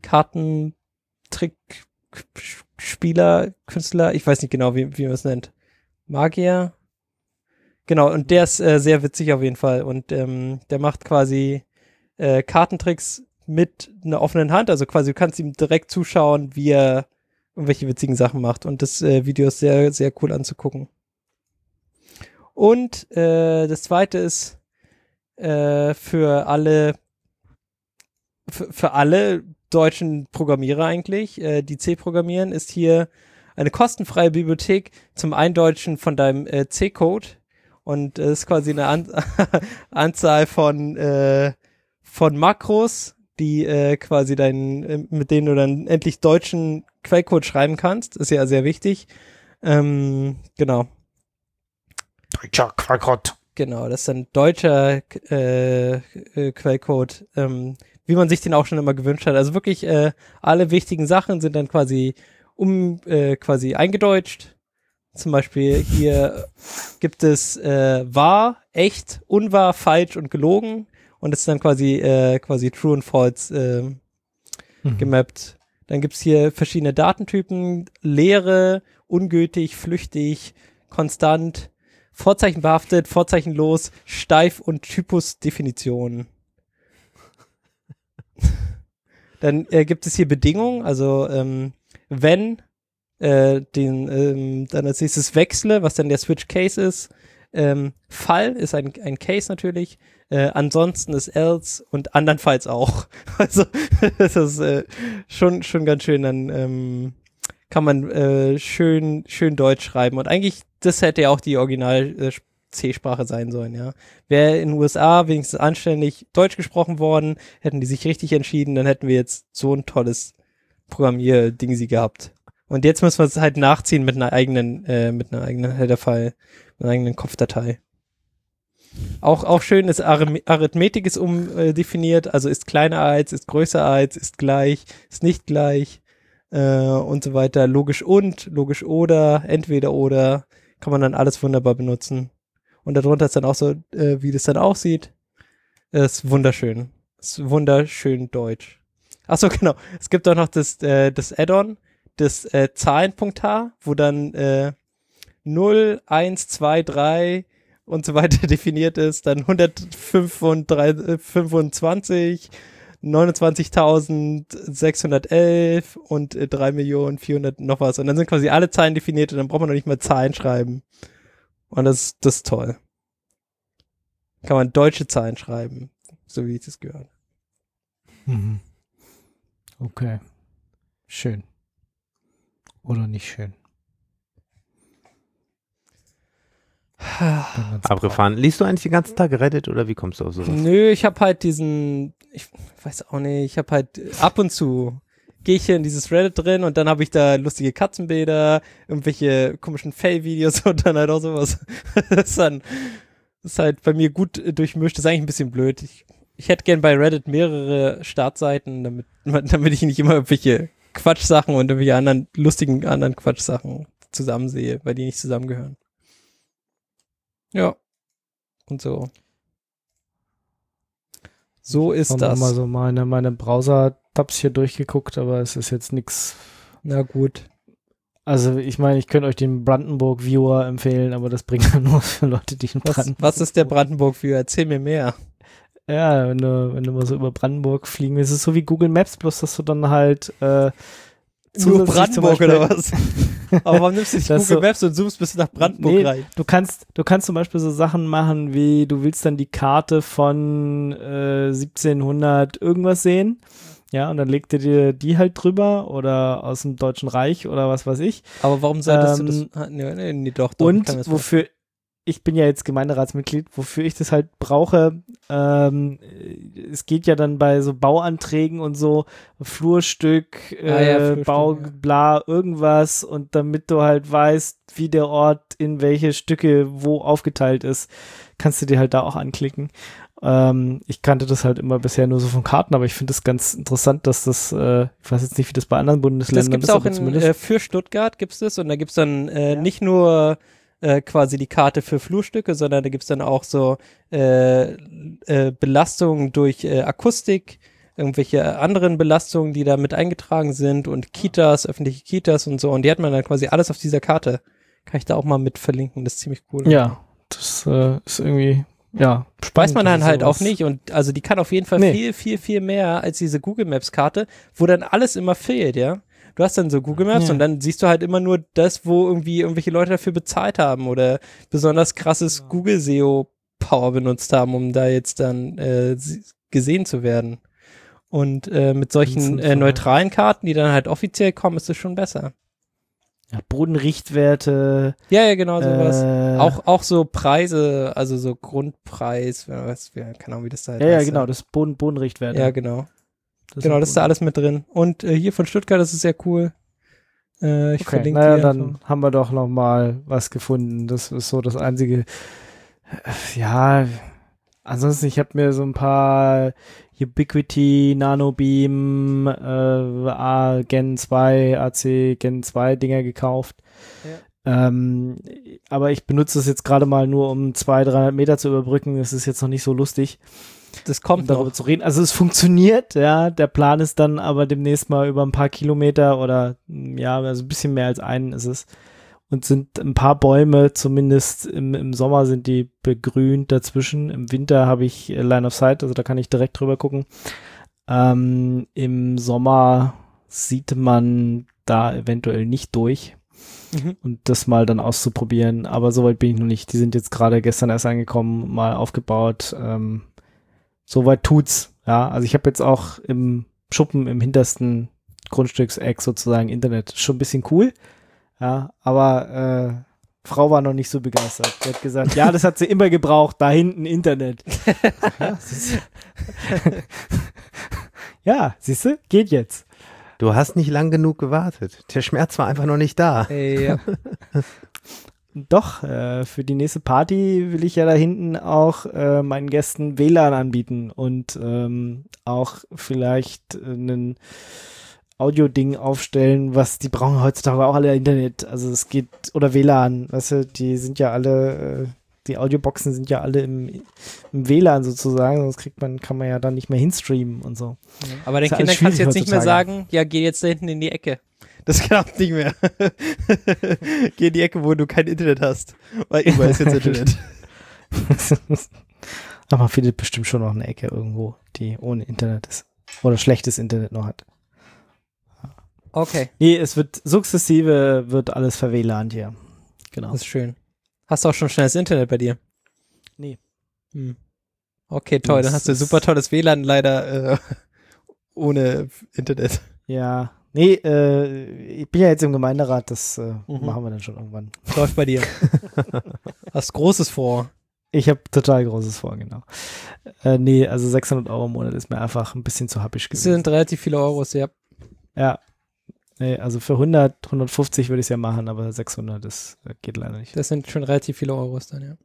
Kartentrick-Spieler, Künstler. Ich weiß nicht genau, wie, wie man es nennt. Magier? Genau, und der ist äh, sehr witzig auf jeden Fall. Und ähm, der macht quasi äh, Kartentricks mit einer offenen Hand. Also quasi, du kannst ihm direkt zuschauen, wie er irgendwelche witzigen Sachen macht. Und das äh, Video ist sehr, sehr cool anzugucken. Und äh, das zweite ist äh, für alle für, für alle deutschen Programmierer eigentlich, äh, die C programmieren, ist hier eine kostenfreie Bibliothek zum Eindeutschen von deinem äh, C-Code. Und es ist quasi eine An Anzahl von, äh, von Makros, die äh, quasi dein, äh, mit denen du dann endlich deutschen Quellcode schreiben kannst. Ist ja sehr wichtig. Ähm, genau. Deutscher Quellcode. Genau, das ist ein deutscher äh, äh, Quellcode, ähm, wie man sich den auch schon immer gewünscht hat. Also wirklich äh, alle wichtigen Sachen sind dann quasi um äh, quasi eingedeutscht. Zum Beispiel hier gibt es äh, wahr, echt, unwahr, falsch und gelogen. Und das ist dann quasi äh, quasi true und false äh, Mhm. gemappt. Dann gibt's hier verschiedene Datentypen, leere, ungültig, flüchtig, konstant, vorzeichenbehaftet, vorzeichenlos, steif und Typusdefinition. Dann äh, gibt es hier Bedingungen, also ähm, wenn äh, den ähm, dann als nächstes wechsle, was dann der Switch Case ist. Ähm, Fall ist ein, ein Case natürlich. Äh, ansonsten ist else und andernfalls auch. Also das ist äh, schon schon ganz schön. Dann ähm, kann man äh, schön schön Deutsch schreiben und eigentlich das hätte ja auch die Original äh, C-Sprache sein sollen. Ja, wäre in den U S A wenigstens anständig Deutsch gesprochen worden, hätten die sich richtig entschieden, dann hätten wir jetzt so ein tolles Programmier-Ding sie gehabt. Und jetzt müssen wir es halt nachziehen mit einer eigenen, äh, mit einer eigenen Header-File, mit einer eigenen Kopfdatei. Auch, auch schön ist, Arith- Arithmetik ist umdefiniert, also ist kleiner als, ist größer als, ist gleich, ist nicht gleich, äh, und so weiter. Logisch und, logisch oder, entweder oder, kann man dann alles wunderbar benutzen. Und darunter ist dann auch so, äh, wie das dann aussieht. Ist wunderschön. Ist wunderschön deutsch. Ach so, genau. Es gibt auch noch das, äh, das Add-on, das äh, Zahlenpunkt-H, wo dann äh, null, eins, zwei, drei und so weiter definiert ist, dann hundertfünfundzwanzig, neunundzwanzigtausendsechshundertelf und äh, drei Millionen vierhundert noch was. Und dann sind quasi alle Zahlen definiert und dann braucht man noch nicht mal Zahlen schreiben. Und das, das ist toll. Kann man deutsche Zahlen schreiben, so wie ich das gehört. Mhm. Okay. Schön. Oder nicht schön. Abgefahren. Liest du eigentlich den ganzen Tag Reddit oder wie kommst du auf sowas? Nö, ich habe halt diesen, ich weiß auch nicht, ich habe halt ab und zu gehe ich hier in dieses Reddit drin und dann habe ich da lustige Katzenbilder, irgendwelche komischen Fail-Videos und dann halt auch sowas. Das ist dann, das ist halt bei mir gut durchmischt. Das ist eigentlich ein bisschen blöd. Ich, ich hätte gern bei Reddit mehrere Startseiten, damit, damit ich nicht immer irgendwelche Quatschsachen und irgendwelche anderen lustigen anderen Quatschsachen zusammensehe, weil die nicht zusammengehören. Ja. Und so. So ist Ich habe das. mal so meine, meine Browser-Tabs hier durchgeguckt, aber es ist jetzt nichts. Na gut. Also ich meine, ich könnte euch den Brandenburg-Viewer empfehlen, aber das bringt ja nur für Leute, die in Was, Brandenburg. was ist der Brandenburg-Viewer? Erzähl mir mehr. Ja, wenn du, wenn du mal so über Brandenburg fliegen willst, ist es so wie Google Maps, bloß dass du dann halt äh, Nur zusätzlich zum Brandenburg Beispiel- oder was? Aber warum nimmst du nicht Das Google so- Maps und zoomst bis nach Brandenburg Nee, rein? Du kannst, du kannst zum Beispiel so Sachen machen, wie du willst dann die Karte von äh, siebzehnhundert irgendwas sehen. Ja, und dann legt er dir die halt drüber oder aus dem Deutschen Reich oder was weiß ich. Aber warum solltest Ähm, du das? Ah, nee, nee, nee, doch, doch. ich Und kann mir das wofür, ich bin ja jetzt Gemeinderatsmitglied, wofür ich das halt brauche. Ähm, es geht ja dann bei so Bauanträgen und so Flurstück, äh, Ah ja, Flurstück, Bau, ja. bla, irgendwas und damit du halt weißt, wie der Ort in welche Stücke wo aufgeteilt ist, kannst du dir halt da auch anklicken. Ähm, ich kannte das halt immer bisher nur so von Karten, aber ich finde das ganz interessant, dass das, äh, ich weiß jetzt nicht, wie das bei anderen Das Bundesländern gibt es ist, auch aber in, zumindest. äh, für Stuttgart gibt es das und da gibt es dann äh, Ja. nicht nur äh, quasi die Karte für Flurstücke, sondern da gibt es dann auch so äh, äh, Belastungen durch äh, Akustik, irgendwelche anderen Belastungen, die da mit eingetragen sind und Kitas, öffentliche Kitas und so und die hat man dann quasi alles auf dieser Karte. Kann ich da auch mal mit verlinken, das ist ziemlich cool. Ja, das äh, ist irgendwie, ja, Weiß man dass dann es halt auch sowas- nicht und also die kann auf jeden Fall Nee. viel, viel, viel mehr als diese Google Maps Karte, wo dann alles immer fehlt, ja. Du hast dann so Google Maps Ja. und dann siehst du halt immer nur das, wo irgendwie irgendwelche Leute dafür bezahlt haben oder besonders krasses Google S E O Power benutzt haben, um da jetzt dann äh, sie- gesehen zu werden. Und äh, mit solchen äh, neutralen Karten, die dann halt offiziell kommen, ist es schon besser. Ja, Bodenrichtwerte. Ja, ja, genau sowas. Äh, Auch, auch so Preise, also so Grundpreis, wer weiß, wer, keine Ahnung, wie das da halt Ja, ja, heißt. genau, das Boden, Bodenrichtwerte. Ja, genau. Das Genau, sind das ist da Boden- alles mit drin. Und äh, hier von Stuttgart, das ist sehr cool. Äh, ich Okay, verlinke naja, dir dann einfach. haben wir doch noch mal was gefunden. Das ist so das einzige. Äh, Ja, ansonsten, ich habe mir so ein paar Ubiquiti, Nanobeam, äh, A, Gen zwei, A C Gen zwei Dinger gekauft. Ähm, aber ich benutze es jetzt gerade mal nur, um zweihundert, dreihundert Meter zu überbrücken. Das ist jetzt noch nicht so lustig, Das kommt um darüber noch. zu reden. Also es funktioniert, ja. Der Plan ist dann aber demnächst mal über ein paar Kilometer oder ja, also ein bisschen mehr als einen ist es. Und sind ein paar Bäume, zumindest im, im Sommer sind die begrünt dazwischen. Im Winter habe ich äh, Line of Sight, also da kann ich direkt drüber gucken. Ähm, im Sommer sieht man da eventuell nicht durch. Mhm. Und das mal dann auszuprobieren. Aber soweit bin ich noch nicht. Die sind jetzt gerade gestern erst angekommen, mal aufgebaut. Ähm, soweit tut's. Ja, also ich habe jetzt auch im Schuppen im hintersten Grundstückseck sozusagen Internet. Schon ein bisschen cool. Ja, aber äh, Frau war noch nicht so begeistert. Die hat gesagt, ja, das hat sie immer gebraucht, da hinten Internet. Ja, siehst du? Ja, siehst du, geht jetzt. Du hast nicht lang genug gewartet. Der Schmerz war einfach noch nicht da. Ey, ja. Doch, äh, für die nächste Party will ich ja da hinten auch äh, meinen Gästen W L A N anbieten und ähm, auch vielleicht äh, einen Audio-Ding aufstellen, was die brauchen heutzutage auch alle Internet. Also es geht, oder W L A N, weißt du, die sind ja alle, äh, die Audioboxen sind ja alle im, im W L A N sozusagen, sonst kriegt man, kann man ja dann nicht mehr hinstreamen und so. Aber den Ist ja Kindern alles kannst du jetzt schwierig nicht mehr heutzutage. sagen, ja, geh jetzt da hinten in die Ecke. Das klappt nicht mehr. Geh in die Ecke, wo du kein Internet hast. Weil überall ist jetzt Internet. Aber man findet bestimmt schon noch eine Ecke irgendwo, die ohne Internet ist. Oder schlechtes Internet noch hat. Okay, Nee, es wird sukzessive, wird alles ver-W L A N hier. Genau. das ist schön. Hast du auch schon schnelles Internet bei dir? Nee. Hm. Okay, toll. Dann Das hast du ist- super tolles W L A N leider äh, ohne Internet. Ja. Nee, äh, ich bin ja jetzt im Gemeinderat, das äh, Mhm. machen wir dann schon irgendwann. Läuft bei dir. Hast Großes vor. Ich habe total Großes vor, genau. Äh, nee, also sechshundert Euro im Monat ist mir einfach ein bisschen zu happig Das gewesen. sind relativ viele Euros, ja. Ja. Nee, also für hundert, hundertfünfzig würde ich es ja machen, aber sechshundert, das äh, geht leider nicht. Das sind schon relativ viele Euros dann, ja.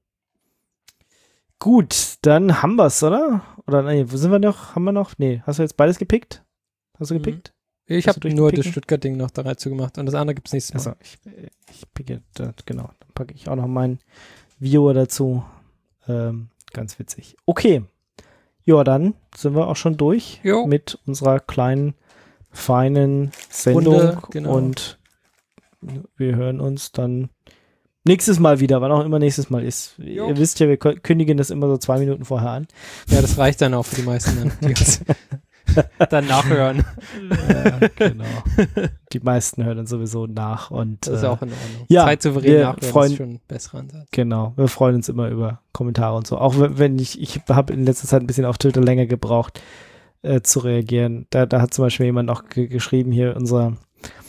Gut, dann haben wir's, oder? Oder nee, wo sind wir noch? Haben wir noch? Nee, hast du jetzt beides gepickt? Hast du Mhm. gepickt? Ich Hast habe du nur das durchgepicken? Stuttgart-Ding noch dazu gemacht und das andere gibt's nächstes Mal. Achso, ich, ich picke das, genau. Dann packe ich auch noch meinen Viewer dazu. Ähm, ganz witzig. Okay. Ja, dann sind wir auch schon durch Jo. mit unserer kleinen, feinen Sendung. Runde, genau. Und wir hören uns dann nächstes Mal wieder, wann auch immer nächstes Mal ist. Jo. Ihr wisst ja, wir kö- kündigen das immer so zwei Minuten vorher an. Ja, das reicht dann auch für die meisten dann, die uns dann nachhören. Ja, genau. Die meisten hören dann sowieso nach. Und, Das ist äh, auch in Ordnung. ja, Zeitsouverän wir nachhören freuen- ist schon ein besserer Ansatz. Genau, wir freuen uns immer über Kommentare und so. Auch wenn- wenn ich, ich habe in letzter Zeit ein bisschen auf Twitter länger gebraucht äh, zu reagieren. Da, da hat zum Beispiel jemand auch ge geschrieben, hier unser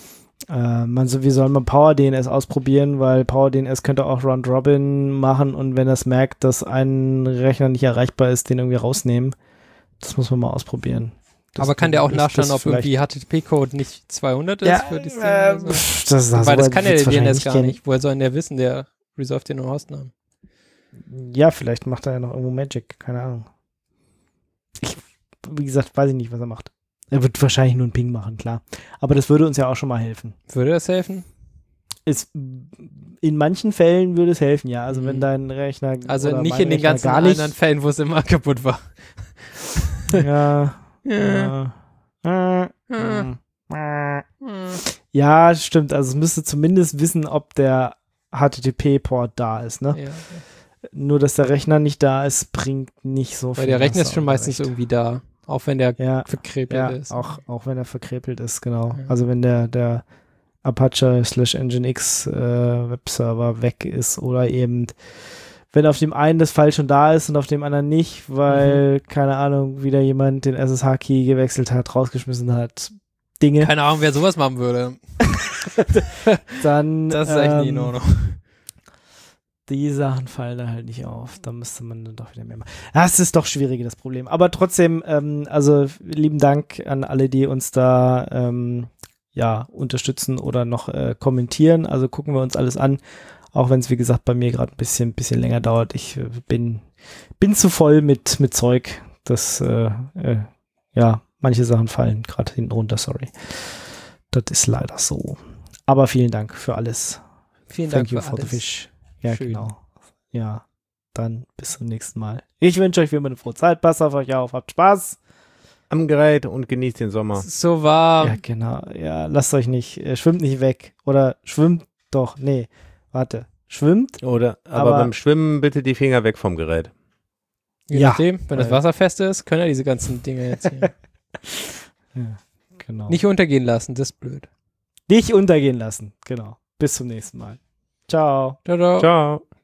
Äh, man so, wie soll man Power D N S ausprobieren, weil Power D N S könnte auch Round Robin machen und wenn das merkt, dass ein Rechner nicht erreichbar ist, den irgendwie rausnehmen. Das muss man mal ausprobieren. Das Aber kann der auch ist- nachschauen, das ob irgendwie H T T P-Code nicht zweihundert ist Ja, für das Ding? äh, oder so? pff, das, das Weil das so kann ja wird's der D N S wahrscheinlich gar gehen. nicht. Woher soll denn der wissen, der resolve den nur Hostnamen? Ja, vielleicht macht er ja noch irgendwo Magic, keine Ahnung. Ich, wie gesagt, weiß ich nicht, was er macht. Er wird wahrscheinlich nur einen Ping machen, klar. Aber das würde uns ja auch schon mal helfen. Würde das helfen? Es, in manchen Fällen würde es helfen, ja. Also Mhm. wenn dein Rechner Also oder nicht mein in den Rechner ganzen gar nicht, anderen Fällen, wo es immer kaputt war. ja, Ja. ja, äh, Ja. äh, ja, stimmt. Also es müsste zumindest wissen, ob der H T T P-Port da ist, ne? Ja. Nur, dass der Rechner nicht da ist, bringt nicht so viel. Weil der Rechner ist Wasser schon unter meistens Recht. irgendwie da. Auch wenn der Ja, verkrepelt ja, ist. auch, auch wenn er verkrepelt ist, genau. Ja. Also wenn der, der Apache slash Nginx äh, Webserver weg ist oder eben wenn auf dem einen das File schon da ist und auf dem anderen nicht, weil, Mhm. keine Ahnung, wieder jemand den S S H-Key gewechselt hat, rausgeschmissen hat, Dinge, Keine Ahnung, wer sowas machen würde. dann Das ist echt nicht in ähm, Ordnung. die Sachen fallen da halt nicht auf. Da müsste man dann doch wieder mehr machen. Das ist doch schwieriger, das Problem. Aber trotzdem, ähm, also lieben Dank an alle, die uns da ähm, ja, unterstützen oder noch äh, kommentieren. Also gucken wir uns alles an. Auch wenn es, wie gesagt, bei mir gerade ein bisschen, bisschen länger dauert. Ich äh, bin, bin zu voll mit, mit Zeug. Das, äh, äh, ja, manche Sachen fallen gerade hinten runter, sorry. Das ist leider so. Aber vielen Dank für alles. Vielen Thank Dank you für for alles. the fish. Ja, Schön. genau. Ja, dann bis zum nächsten Mal. Ich wünsche euch wie immer eine frohe Zeit. Passt auf euch auf. Habt Spaß. Am Gerät und genießt den Sommer. So warm. Ja, genau. Ja, lasst euch nicht, äh, schwimmt nicht weg. Oder schwimmt doch. Nee, warte. Schwimmt? Oder, aber, Aber- beim Schwimmen bitte die Finger weg vom Gerät. Je Ja. nachdem, wenn das Weil- Wasser fest ist, können ja diese ganzen Dinge jetzt hier Ja, genau. nicht untergehen lassen. Das ist blöd. Nicht untergehen lassen. Genau. Bis zum nächsten Mal. Ciao. Ciao, ciao. Ciao.